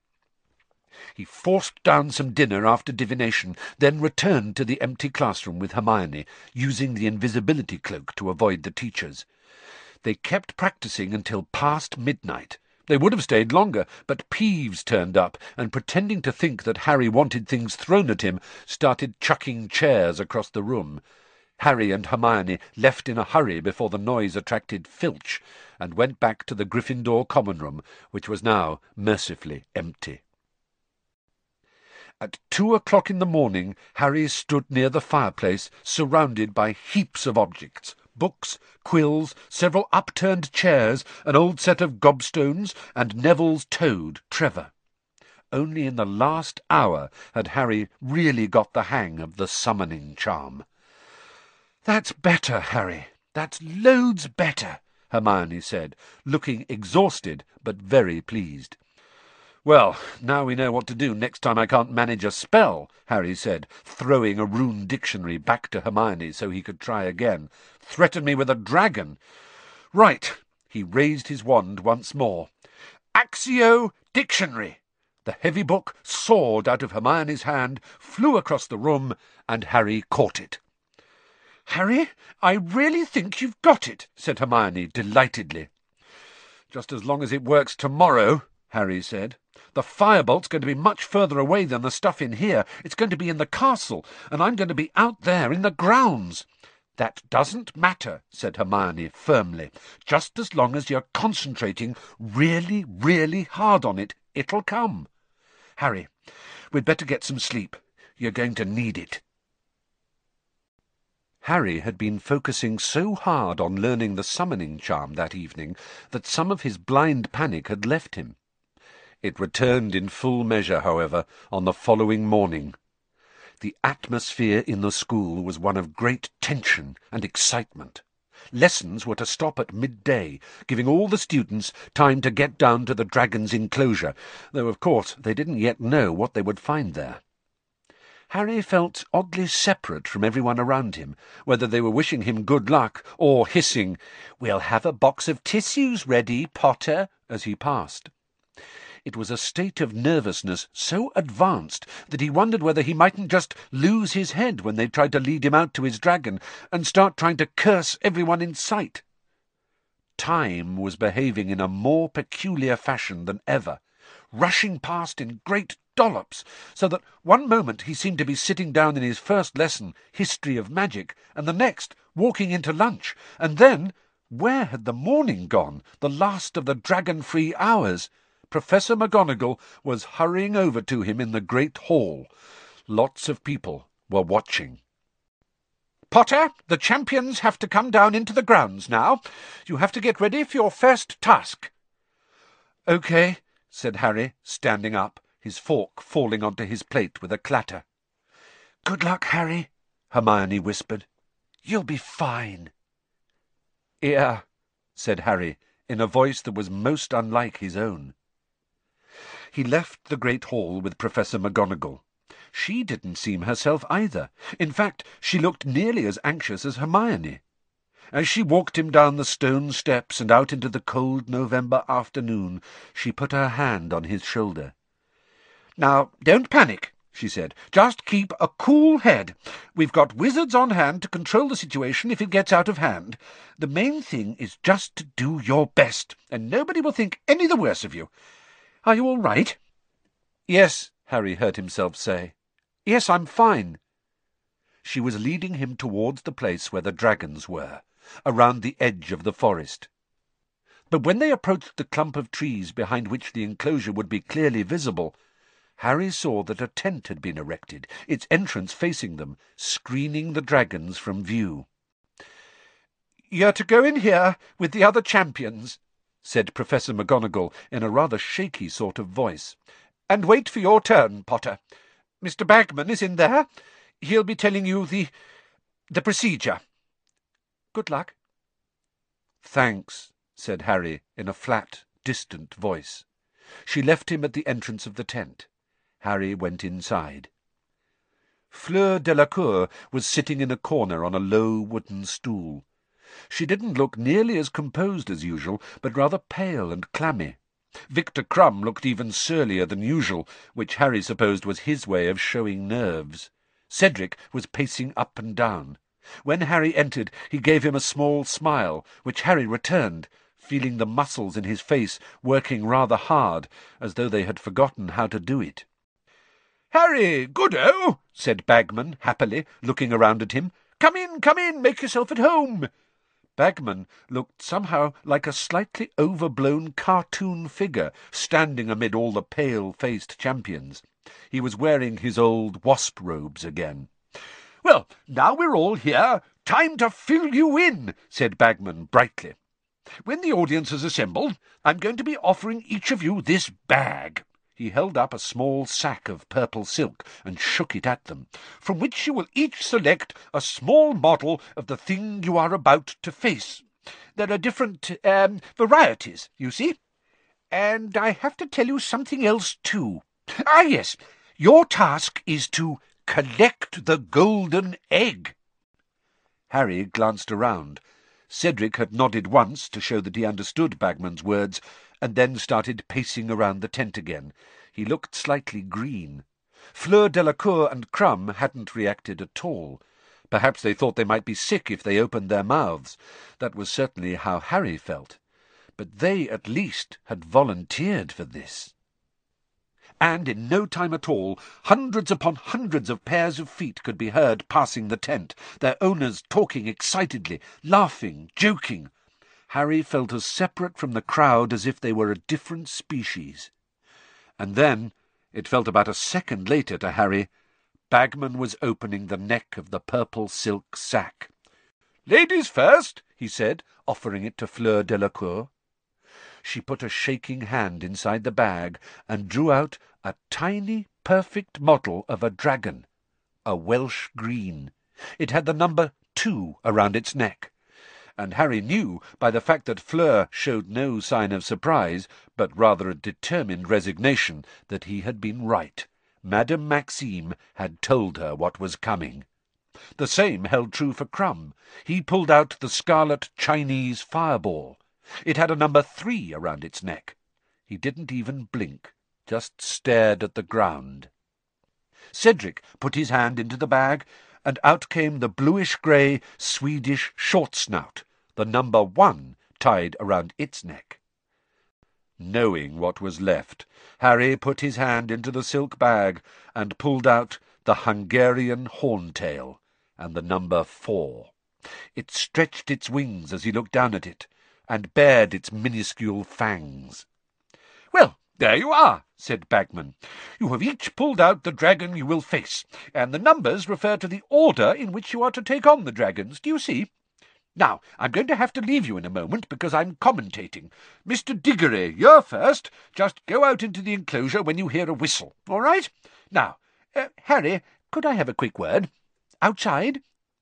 He forced down some dinner after divination, then returned to the empty classroom with Hermione, using the invisibility cloak to avoid the teachers. They kept practising until past midnight. They would have stayed longer, but Peeves turned up, and pretending to think that Harry wanted things thrown at him, started chucking chairs across the room. Harry and Hermione left in a hurry before the noise attracted Filch, and went back to the Gryffindor common room, which was now mercifully empty. At 2 o'clock in the morning, Harry stood near the fireplace, surrounded by heaps of objects. Books, quills, several upturned chairs, an old set of gobstones, and Neville's toad, Trevor. Only in the last hour had Harry really got the hang of the summoning charm. "That's better, Harry. That's loads better," Hermione said, looking exhausted but very pleased. "Well, now we know what to do next time I can't manage a spell," Harry said, throwing a rune dictionary back to Hermione so he could try again. "Threaten me with a dragon. Right." He raised his wand once more. "Accio Dictionary!" The heavy book soared out of Hermione's hand, flew across the room, and Harry caught it. "Harry, I really think you've got it," said Hermione delightedly. "Just as long as it works tomorrow," Harry said. "The firebolt's going to be much further away than the stuff in here. It's going to be in the castle, and I'm going to be out there in the grounds." "That doesn't matter," said Hermione firmly. "Just as long as you're concentrating really, really hard on it, it'll come. Harry, we'd better get some sleep. You're going to need it." Harry had been focusing so hard on learning the summoning charm that evening that some of his blind panic had left him. It returned in full measure, however, on the following morning. The atmosphere in the school was one of great tension and excitement. Lessons were to stop at midday, giving all the students time to get down to the dragon's enclosure, though of course they didn't yet know what they would find there. Harry felt oddly separate from everyone around him, whether they were wishing him good luck or hissing, "We'll have a box of tissues ready, Potter," as he passed. It was a state of nervousness so advanced that he wondered whether he mightn't just lose his head when they tried to lead him out to his dragon and start trying to curse everyone in sight. Time was behaving in a more peculiar fashion than ever, rushing past in great dollops, so that one moment he seemed to be sitting down in his first lesson, History of Magic, and the next walking into lunch, and then, where had the morning gone, the last of the dragon-free hours? Professor McGonagall was hurrying over to him in the great hall. Lots of people were watching. "Potter, the champions have to come down into the grounds now. You have to get ready for your first task." "OK," said Harry, standing up, his fork falling onto his plate with a clatter. "Good luck, Harry," Hermione whispered. "You'll be fine." "Yeah," said Harry, in a voice that was most unlike his own. He left the great hall with Professor McGonagall. She didn't seem herself either. In fact, she looked nearly as anxious as Hermione. As she walked him down the stone steps and out into the cold November afternoon, she put her hand on his shoulder. "Now, don't panic," she said. "Just keep a cool head. We've got wizards on hand to control the situation if it gets out of hand. The main thing is just to do your best, and nobody will think any the worse of you. Are you all right?" "Yes," Harry heard himself say. "Yes, I'm fine." She was leading him towards the place where the dragons were, around the edge of the forest. But when they approached the clump of trees behind which the enclosure would be clearly visible, Harry saw that a tent had been erected, its entrance facing them, screening the dragons from view. "You're to go in here with the other champions," said Professor McGonagall in a rather shaky sort of voice, "and wait for your turn, Potter. Mr. Bagman is in there. He'll be telling you the procedure. Good luck." "Thanks," said Harry in a flat, distant voice. She left him at the entrance of the tent. Harry went inside. Fleur Delacour was sitting in a corner on a low wooden stool. She didn't look nearly as composed as usual, but rather pale and clammy. Victor Crumb looked even surlier than usual, which Harry supposed was his way of showing nerves. Cedric was pacing up and down. When Harry entered, he gave him a small smile, which Harry returned, feeling the muscles in his face working rather hard, as though they had forgotten how to do it. "Harry, good-o," said Bagman happily, looking around at him. Come in, make yourself at home." Bagman looked somehow like a slightly overblown cartoon figure standing amid all the pale-faced champions. He was wearing his old wasp robes again. "Well, now we're all here, time to fill you in," said Bagman brightly. "When the audience has assembled, I'm going to be offering each of you this bag." He held up a small sack of purple silk and shook it at them, "from which you will each select a small model of the thing you are about to face. There are different varieties, you see. And I have to tell you something else, too. Ah, yes, your task is to collect the golden egg." Harry glanced around. Cedric had nodded once to show that he understood Bagman's words, and then started pacing around the tent again. He looked slightly green. Fleur Delacour and Crumb hadn't reacted at all. Perhaps they thought they might be sick if they opened their mouths. That was certainly how Harry felt. But they, at least, had volunteered for this. And in no time at all, hundreds upon hundreds of pairs of feet could be heard passing the tent, their owners talking excitedly, laughing, joking. Harry felt as separate from the crowd as if they were a different species. And then, it felt about a second later to Harry, Bagman was opening the neck of the purple silk sack. "Ladies first," he said, offering it to Fleur Delacour. She put a shaking hand inside the bag and drew out a tiny, perfect model of a dragon, a Welsh green. It had the number 2 around its neck, and Harry knew by the fact that Fleur showed no sign of surprise, but rather a determined resignation, that he had been right. Madame Maxime had told her what was coming. The same held true for Crumb. He pulled out the scarlet Chinese fireball. It had a number 3 around its neck. He didn't even blink, just stared at the ground. Cedric put his hand into the bag, and out came the bluish-grey Swedish short-snout, the number 1 tied around its neck. Knowing what was left, Harry put his hand into the silk bag and pulled out the Hungarian horntail and the number 4. It stretched its wings as he looked down at it, and bared its minuscule fangs. "Well, there you are," said Bagman. "You have each pulled out the dragon you will face, and the numbers refer to the order in which you are to take on the dragons. Do you see? Now, I'm going to have to leave you in a moment, because I'm commentating. Mr. Diggory, you're first. Just go out into the enclosure when you hear a whistle, all right? Now, Harry, could I have a quick word? Outside?"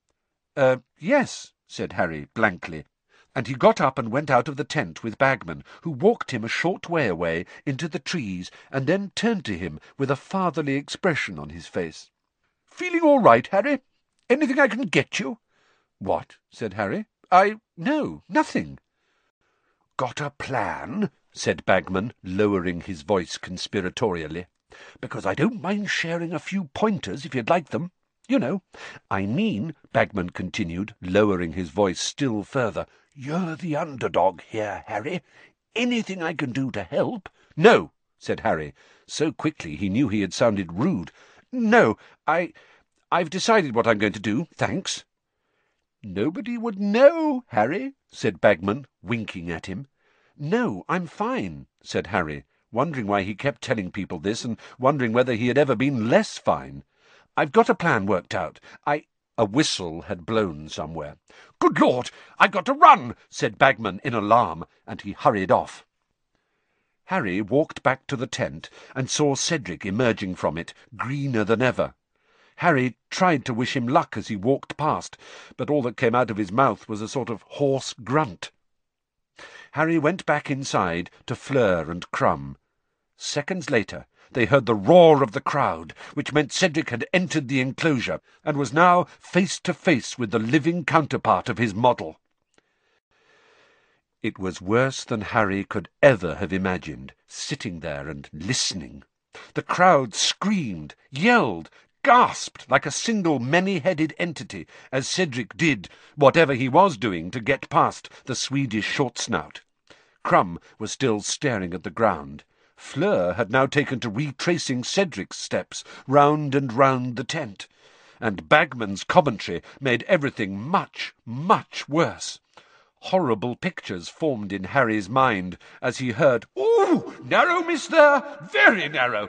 Yes," said Harry blankly, and he got up and went out of the tent with Bagman, who walked him a short way away into the trees, and then turned to him with a fatherly expression on his face. "Feeling all right, Harry? Anything I can get you?" "What?" said Harry. No, nothing." "Got a plan?" said Bagman, lowering his voice conspiratorially. "Because I don't mind sharing a few pointers if you'd like them. You know, I mean," Bagman continued, lowering his voice still further, "you're the underdog here, Harry. Anything I can do to help—" "No," said Harry, so quickly he knew he had sounded rude. "No, I've decided what I'm going to do, thanks." "Nobody would know, Harry," said Bagman, winking at him. "No, I'm fine," said Harry, wondering why he kept telling people this, and wondering whether he had ever been less fine. "I've got a plan worked out. A whistle had blown somewhere. "Good Lord, I've got to run," said Bagman in alarm, and he hurried off. Harry walked back to the tent and saw Cedric emerging from it, greener than ever. Harry tried to wish him luck as he walked past, but all that came out of his mouth was a sort of hoarse grunt. Harry went back inside to Fleur and Crumb. Seconds later, they heard the roar of the crowd, which meant Cedric had entered the enclosure, and was now face to face with the living counterpart of his model. It was worse than Harry could ever have imagined, sitting there and listening. The crowd screamed, yelled, gasped like a single many-headed entity as Cedric did whatever he was doing to get past the Swedish short-snout. Crumb was still staring at the ground. Fleur had now taken to retracing Cedric's steps round and round the tent, and Bagman's commentary made everything much, much worse. Horrible pictures formed in Harry's mind as he heard, "Ooh, narrow miss there, very narrow.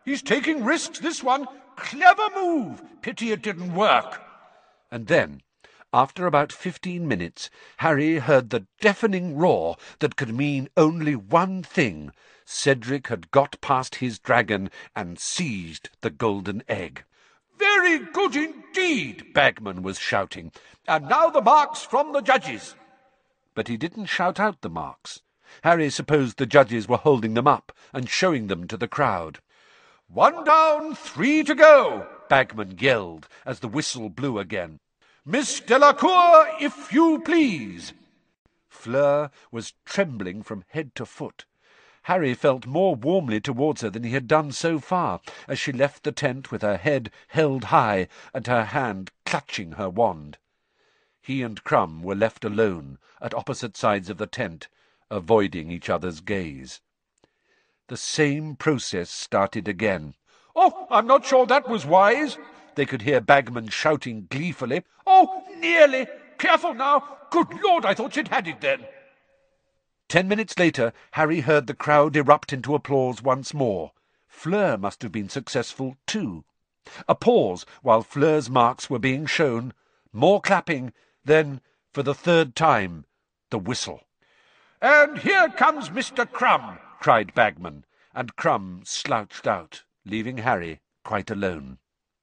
He's taking risks, this one. Clever move. Pity it didn't work." And then, after about 15 minutes, Harry heard the deafening roar that could mean only one thing. Cedric had got past his dragon and seized the golden egg. "Very good indeed," Bagman was shouting. "And now the marks from the judges." But he didn't shout out the marks. Harry supposed the judges were holding them up and showing them to the crowd. "1 down, 3 to go," Bagman yelled as the whistle blew again. "Miss Delacour, if you please." Fleur was trembling from head to foot. Harry felt more warmly towards her than he had done so far, as she left the tent with her head held high and her hand clutching her wand. He and Crumb were left alone at opposite sides of the tent, avoiding each other's gaze. The same process started again. "Oh, I'm not sure that was wise," they could hear Bagman shouting gleefully. "Oh, nearly! Careful now! Good Lord, I thought she'd had it then!" 10 minutes later, Harry heard the crowd erupt into applause once more. Fleur must have been successful too. A pause while Fleur's marks were being shown, more clapping, then, for the 3rd time, the whistle. "And here comes Mr. Crumb," cried Bagman, and Crumb slouched out, leaving Harry quite alone.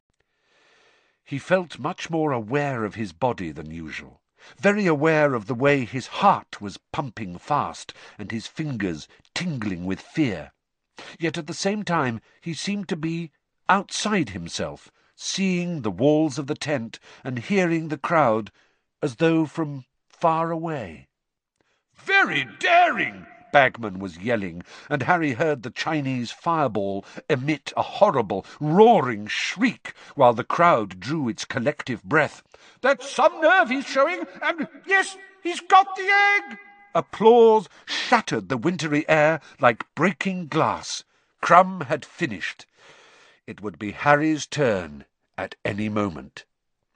He felt much more aware of his body than usual, very aware of the way his heart was pumping fast and his fingers tingling with fear. Yet at the same time he seemed to be outside himself, seeing the walls of the tent and hearing the crowd as though from far away. "Very daring!" Bagman was yelling, and Harry heard the Chinese fireball emit a horrible, roaring shriek while the crowd drew its collective breath. "That's some nerve he's showing, and yes, he's got the egg!" Applause shattered the wintry air like breaking glass. Crumb had finished. It would be Harry's turn at any moment.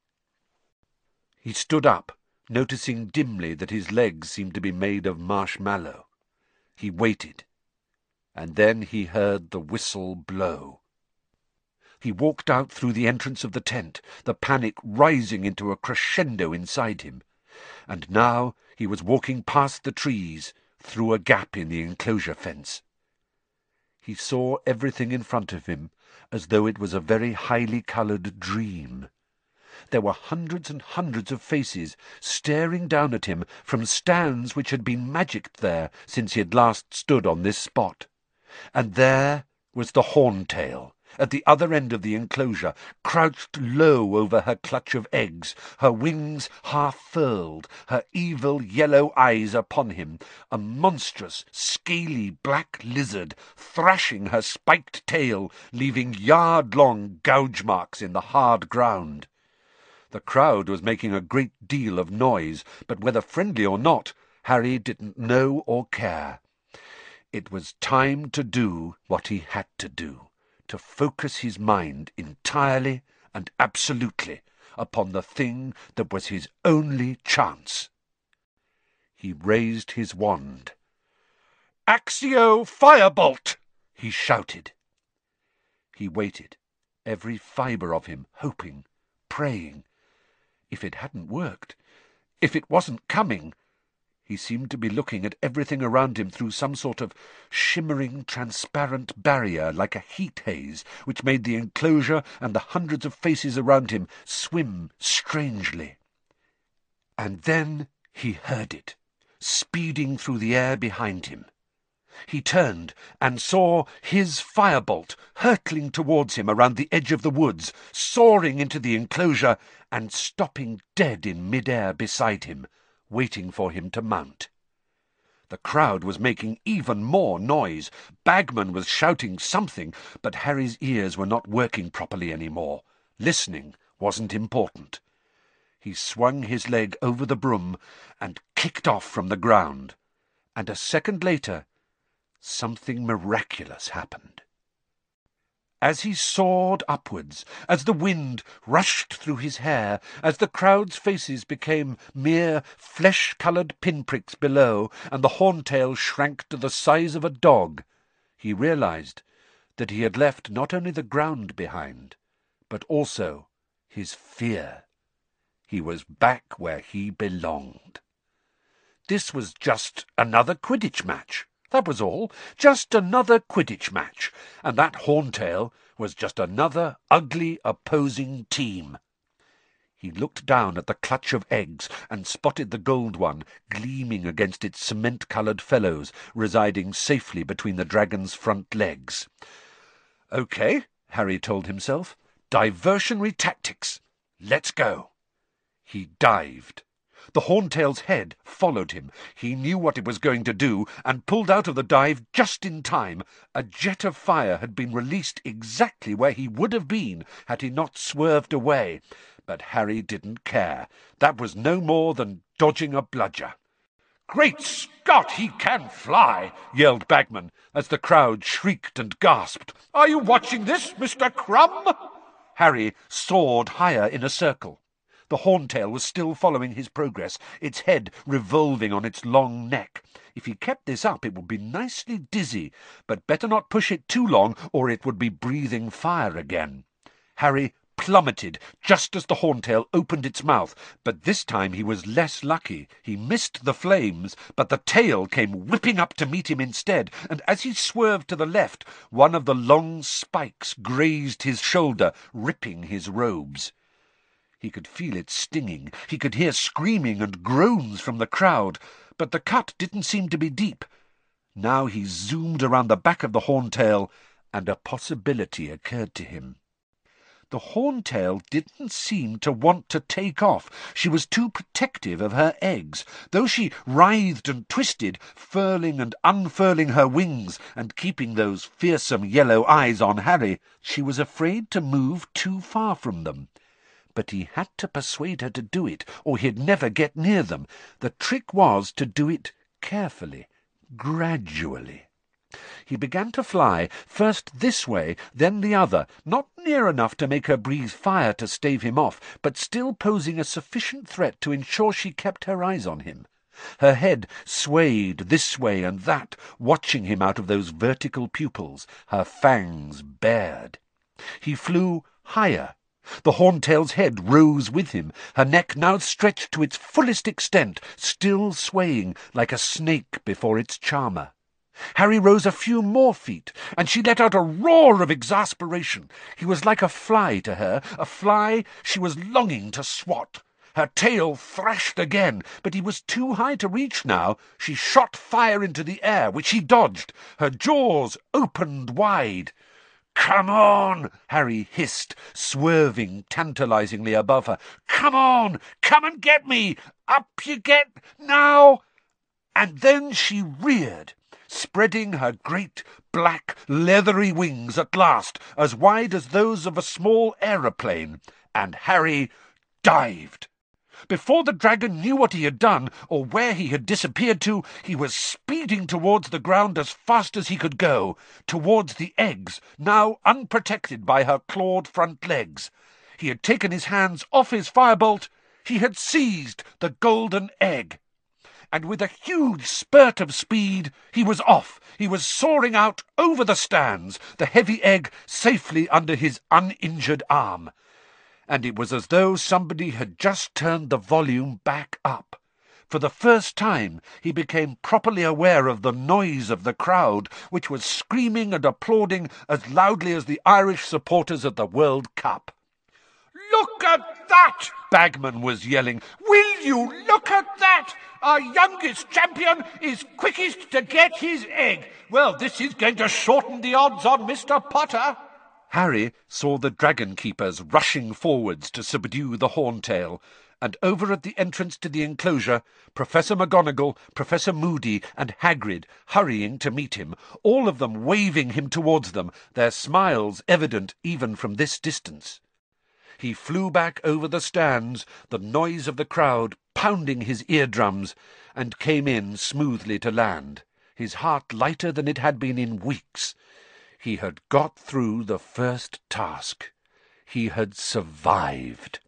He stood up, noticing dimly that his legs seemed to be made of marshmallow. He waited, and then he heard the whistle blow. He walked out through the entrance of the tent, the panic rising into a crescendo inside him. And now he was walking past the trees, through a gap in the enclosure fence. He saw everything in front of him as though it was a very highly coloured dream. There were hundreds and hundreds of faces staring down at him from stands which had been magicked there since he had last stood on this spot. And there was the Horntail, at the other end of the enclosure, crouched low over her clutch of eggs, her wings half furled, her evil yellow eyes upon him, a monstrous, scaly black lizard, thrashing her spiked tail, leaving yard-long gouge marks in the hard ground. The crowd was making a great deal of noise, but whether friendly or not, Harry didn't know or care. It was time to do what he had to do, to focus his mind entirely and absolutely upon the thing that was his only chance. He raised his wand. "Accio Firebolt!" he shouted. He waited, every fibre of him hoping, praying. If it hadn't worked, if it wasn't coming, he seemed to be looking at everything around him through some sort of shimmering, transparent barrier like a heat haze, which made the enclosure and the hundreds of faces around him swim strangely. And then he heard it, speeding through the air behind him. He turned and saw his firebolt hurtling towards him around the edge of the woods, soaring into the enclosure and stopping dead in mid-air beside him, waiting for him to mount. The crowd was making even more noise. Bagman was shouting something, but Harry's ears were not working properly any more. Listening wasn't important. He swung his leg over the broom and kicked off from the ground, and a second later something miraculous happened. As he soared upwards, as the wind rushed through his hair, as the crowd's faces became mere flesh-coloured pinpricks below, and the Horntail shrank to the size of a dog, he realized that he had left not only the ground behind, but also his fear. He was back where he belonged. This was just another Quidditch match. That was all. Just another Quidditch match. And that Horntail was just another ugly opposing team. He looked down at the clutch of eggs and spotted the gold one gleaming against its cement-coloured fellows, residing safely between the dragon's front legs. "Okay," Harry told himself. "Diversionary tactics. Let's go." He dived. The Horntail's head followed him. He knew what it was going to do, and pulled out of the dive just in time. A jet of fire had been released exactly where he would have been had he not swerved away. But Harry didn't care. That was no more than dodging a bludger. "Great Scott, he can fly!" yelled Bagman, as the crowd shrieked and gasped. "Are you watching this, Mr. Crumb?" Harry soared higher in a circle. The Horntail was still following his progress, its head revolving on its long neck. If he kept this up, it would be nicely dizzy, but better not push it too long, or it would be breathing fire again. Harry plummeted just as the Horntail opened its mouth, but this time he was less lucky. He missed the flames, but the tail came whipping up to meet him instead, and as he swerved to the left, one of the long spikes grazed his shoulder, ripping his robes. He could feel it stinging. He could hear screaming and groans from the crowd, but the cut didn't seem to be deep. Now he zoomed around the back of the Horntail, and a possibility occurred to him. The Horntail didn't seem to want to take off. She was too protective of her eggs. Though she writhed and twisted, furling and unfurling her wings and keeping those fearsome yellow eyes on Harry, she was afraid to move too far from them. But he had to persuade her to do it, or he'd never get near them. The trick was to do it carefully, gradually. He began to fly, first this way, then the other, not near enough to make her breathe fire to stave him off, but still posing a sufficient threat to ensure she kept her eyes on him. Her head swayed this way and that, watching him out of those vertical pupils, her fangs bared. He flew higher. The Horntail's head rose with him, her neck now stretched to its fullest extent, still swaying like a snake before its charmer. Harry rose a few more feet, and she let out a roar of exasperation. He was like a fly to her, a fly she was longing to swat. Her tail thrashed again, but he was too high to reach now. She shot fire into the air, which he dodged. Her jaws opened wide. "Come on!" Harry hissed, swerving tantalizingly above her. "Come on! Come and get me! Up you get, now!" And then she reared, spreading her great, black, leathery wings at last, as wide as those of a small aeroplane, and Harry dived. Before the dragon knew what he had done, or where he had disappeared to, he was speeding towards the ground as fast as he could go, towards the eggs, now unprotected by her clawed front legs. He had taken his hands off his firebolt. He had seized the golden egg. And with a huge spurt of speed, he was off. He was soaring out over the stands, the heavy egg safely under his uninjured arm. And it was as though somebody had just turned the volume back up. For the first time he became properly aware of the noise of the crowd, which was screaming and applauding as loudly as the Irish supporters at the World Cup. "Look at that!" Bagman was yelling. "Will you look at that? Our youngest champion is quickest to get his egg. Well, this is going to shorten the odds on Mr. Potter." Harry saw the dragon keepers rushing forwards to subdue the Horntail, and over at the entrance to the enclosure, Professor McGonagall, Professor Moody, and Hagrid hurrying to meet him, all of them waving him towards them, their smiles evident even from this distance. He flew back over the stands, the noise of the crowd pounding his eardrums, and came in smoothly to land, his heart lighter than it had been in weeks. He had got through the first task. He had survived.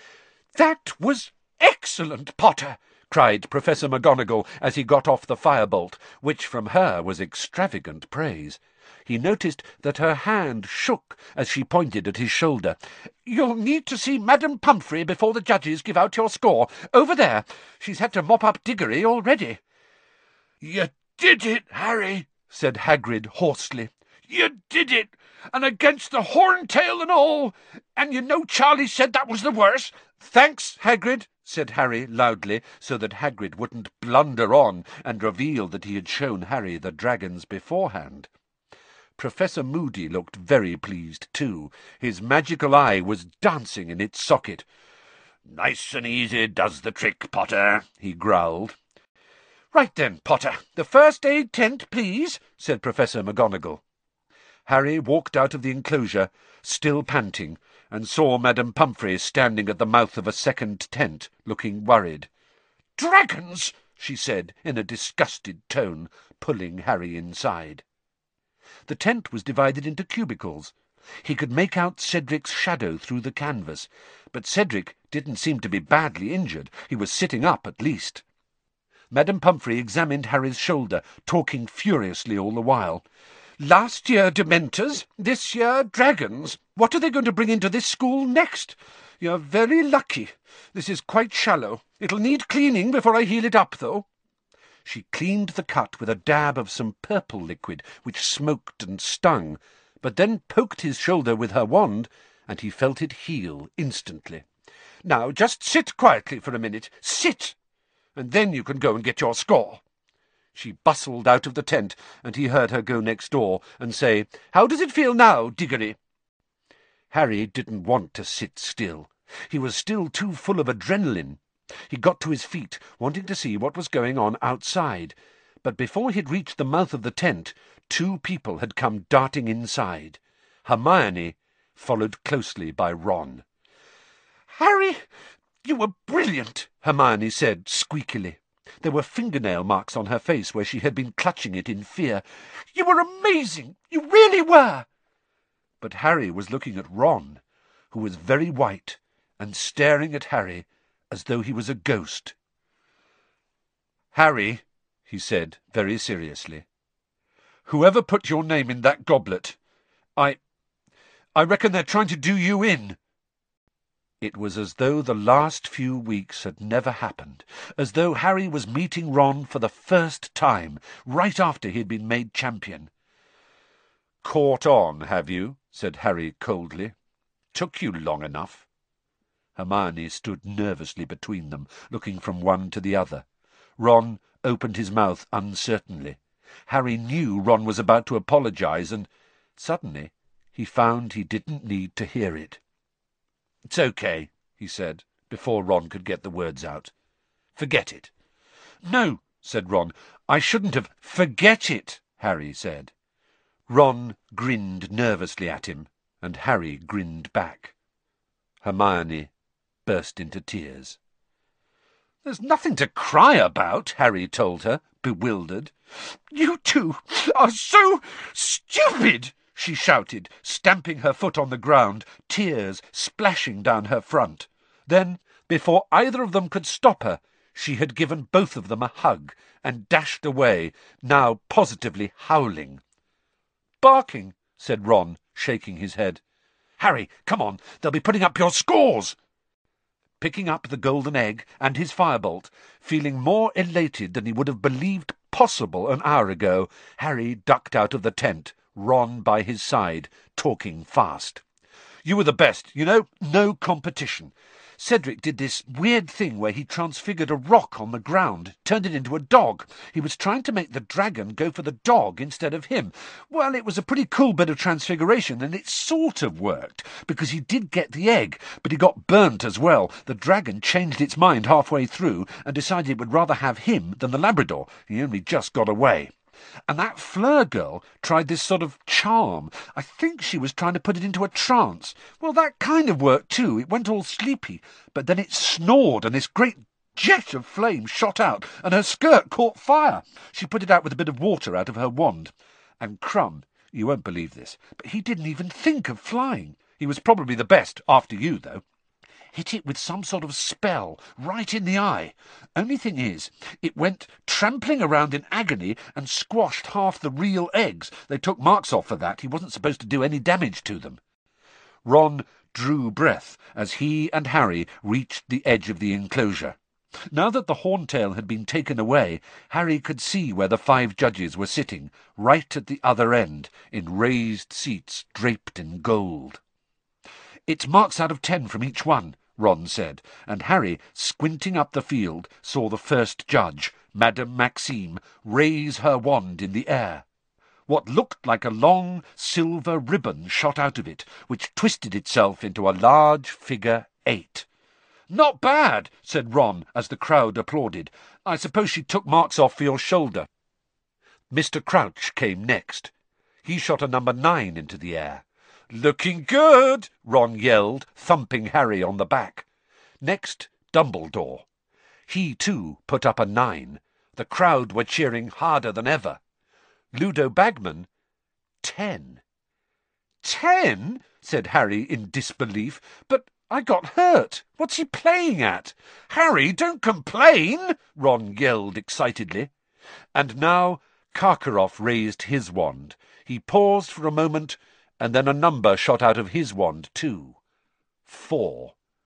"That was excellent, Potter!" cried Professor McGonagall as he got off the firebolt, which from her was extravagant praise. He noticed that her hand shook as she pointed at his shoulder. "You'll need to see Madame Pumphrey before the judges give out your score. Over there. She's had to mop up Diggory already." "You did it, Harry," said Hagrid hoarsely. "You did it, and against the horntail and all. And you know Charlie said that was the worst." "Thanks, Hagrid," said Harry loudly, so that Hagrid wouldn't blunder on and reveal that he had shown Harry the dragons beforehand. Professor Moody looked very pleased too. His magical eye was dancing in its socket. "Nice and easy does the trick, Potter," he growled. "Right then, Potter, the first aid tent, please," said Professor McGonagall. Harry walked out of the enclosure, still panting, and saw Madame Pumphrey standing at the mouth of a second tent, looking worried. "Dragons!" she said in a disgusted tone, pulling Harry inside. The tent was divided into cubicles. He could make out Cedric's shadow through the canvas, but Cedric didn't seem to be badly injured. He was sitting up at least. Madame Pumphrey examined Harry's shoulder, talking furiously all the while. "Last year Dementors, this year dragons. What are they going to bring into this school next? You're very lucky. This is quite shallow. It'll need cleaning before I heal it up, though." She cleaned the cut with a dab of some purple liquid, which smoked and stung, but then poked his shoulder with her wand, and he felt it heal instantly. "Now just sit quietly for a minute. Sit! And then you can go and get your score." She bustled out of the tent, and he heard her go next door and say, "How does it feel now, Diggory?" Harry didn't want to sit still. He was still too full of adrenaline. He got to his feet, wanting to see what was going on outside, but before he'd reached the mouth of the tent, 2 people had come darting inside. Hermione, followed closely by Ron. "Harry, you were brilliant," Hermione said squeakily. There were fingernail marks on her face where she had been clutching it in fear. "You were amazing! You really were!" But Harry was looking at Ron, who was very white and staring at Harry as though he was a ghost. "Harry," he said very seriously, "whoever put your name in that goblet, I reckon they're trying to do you in." It was as though the last few weeks had never happened, as though Harry was meeting Ron for the first time, right after he had been made champion. "Caught on, have you?" said Harry coldly. "Took you long enough." Hermione stood nervously between them, looking from one to the other. Ron opened his mouth uncertainly. Harry knew Ron was about to apologize, and suddenly he found he didn't need to hear it. "It's okay," he said, before Ron could get the words out. "Forget it." "No," said Ron. "I shouldn't have—" "Forget it," Harry said. Ron grinned nervously at him, and Harry grinned back. Hermione burst into tears. "There's nothing to cry about," Harry told her, bewildered. "You two are so stupid!" she shouted, stamping her foot on the ground, tears splashing down her front. Then, before either of them could stop her, she had given both of them a hug and dashed away, now positively howling. "Barking," said Ron, shaking his head. "Harry, come on, they'll be putting up your scores." Picking up the golden egg and his firebolt, feeling more elated than he would have believed possible an hour ago, Harry ducked out of the tent, Ron by his side, talking fast. "You were the best, you know, no competition. Cedric did this weird thing where he transfigured a rock on the ground, turned it into a dog. He was trying to make the dragon go for the dog instead of him. Well, it was a pretty cool bit of transfiguration, and it sort of worked, because he did get the egg, but he got burnt as well. The dragon changed its mind halfway through and decided it would rather have him than the Labrador. He only just got away. And that Fleur girl tried this sort of charm. I think she was trying to put it into a trance. Well, that kind of worked too. It went all sleepy, but then it snored and this great jet of flame shot out and her skirt caught fire. She put it out with a bit of water out of her wand. And Crumb, you won't believe this, but he didn't even think of flying. He was probably the best, after you, though. hit it with some sort of spell, right in the eye. Only thing is, it went trampling around in agony and squashed half the real eggs. They took marks off for that. He wasn't supposed to do any damage to them. Ron drew breath as he and Harry reached the edge of the enclosure. Now that the horntail had been taken away, Harry could see where the 5 judges were sitting, right at the other end, in raised seats draped in gold. "It's marks out of 10 from each one," Ron said, and Harry, squinting up the field, saw the first judge, Madame Maxime, raise her wand in the air. What looked like a long silver ribbon shot out of it, which twisted itself into a large figure 8. "Not bad," said Ron, as the crowd applauded. "I suppose she took marks off for your shoulder." Mr. Crouch came next. He shot a number 9 into the air. "Looking good," Ron yelled, thumping Harry on the back. Next, Dumbledore. He, too, put up a 9. The crowd were cheering harder than ever. Ludo Bagman, 10. "10?" said Harry in disbelief. "But I got hurt. What's he playing at?" "Harry, don't complain," Ron yelled excitedly. And now Karkaroff raised his wand. He paused for a moment, and then a number shot out of his wand too. 4.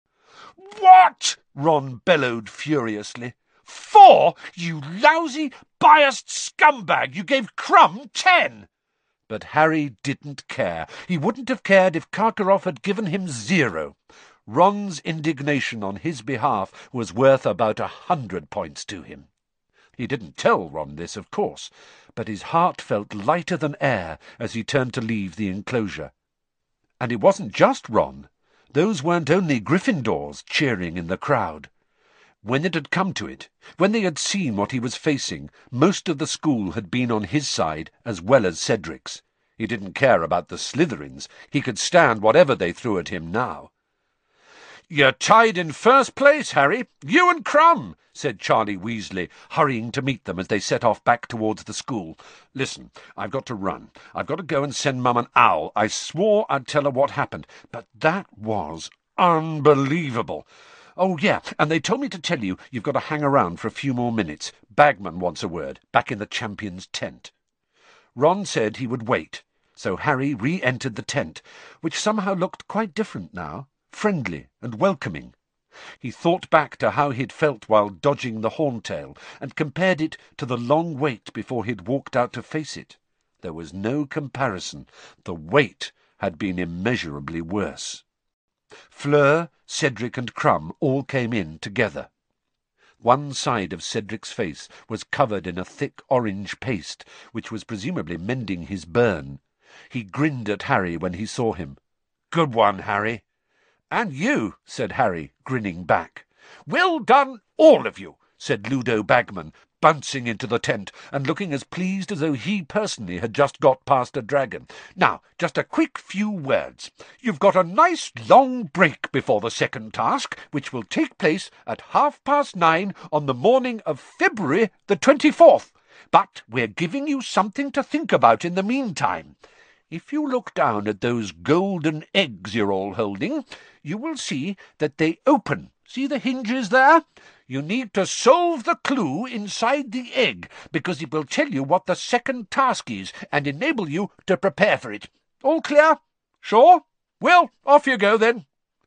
"What?" Ron bellowed furiously. 4? You lousy, biased scumbag! You gave Crumb 10! But Harry didn't care. He wouldn't have cared if Karkaroff had given him 0. Ron's indignation on his behalf was worth about 100 points to him. He didn't tell Ron this, of course, but his heart felt lighter than air as he turned to leave the enclosure. And it wasn't just Ron. Those weren't only Gryffindors cheering in the crowd. When it had come to it, when they had seen what he was facing, most of the school had been on his side as well as Cedric's. He didn't care about the Slytherins. He could stand whatever they threw at him now. "You're tied in first place, Harry. You and Crumb," said Charlie Weasley, hurrying to meet them as they set off back towards the school. "Listen, I've got to run. I've got to go and send Mum an owl. I swore I'd tell her what happened, but that was unbelievable. Oh, yeah, and they told me to tell you you've got to hang around for a few more minutes. Bagman wants a word, back in the champion's tent." Ron said he would wait, so Harry re-entered the tent, which somehow looked quite different now, friendly and welcoming. He thought back to how he'd felt while dodging the horntail, and compared it to the long wait before he'd walked out to face it. There was no comparison. The wait had been immeasurably worse. Fleur, Cedric and Crumb all came in together. One side of Cedric's face was covered in a thick orange paste, which was presumably mending his burn. He grinned at Harry when he saw him. "Good one, Harry." "And you," said Harry, grinning back. "Well done, all of you," said Ludo Bagman, bouncing into the tent and looking as pleased as though he personally had just got past a dragon. "Now, just a quick few words. You've got a nice long break before the second task, which will take place at 9:30 on the morning of February the 24th. But we're giving you something to think about in the meantime. If you look down at those golden eggs you're all holding, you will see that they open. See the hinges there? You need to solve the clue inside the egg, because it will tell you what the second task is and enable you to prepare for it. All clear? Sure? Well, off you go then."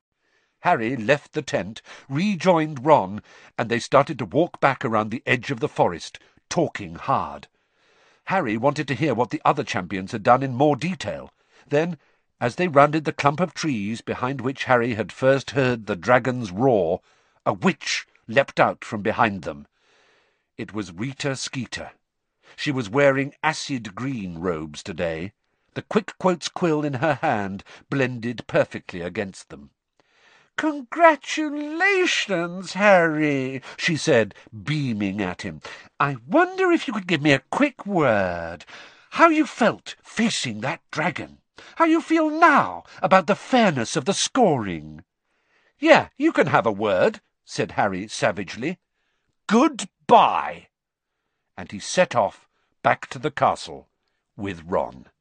Harry left the tent, rejoined Ron, and they started to walk back around the edge of the forest, talking hard. Harry wanted to hear what the other champions had done in more detail. Then, as they rounded the clump of trees behind which Harry had first heard the dragon's roar, a witch leapt out from behind them. It was Rita Skeeter. She was wearing acid-green robes today. The Quick Quotes quill in her hand blended perfectly against them. "Congratulations, Harry," she said, beaming at him. "I wonder if you could give me a quick word. How you felt facing that dragon? How you feel now about the fairness of the scoring?" "Yeah, you can have a word," said Harry savagely. "Goodbye." And he set off back to the castle with Ron.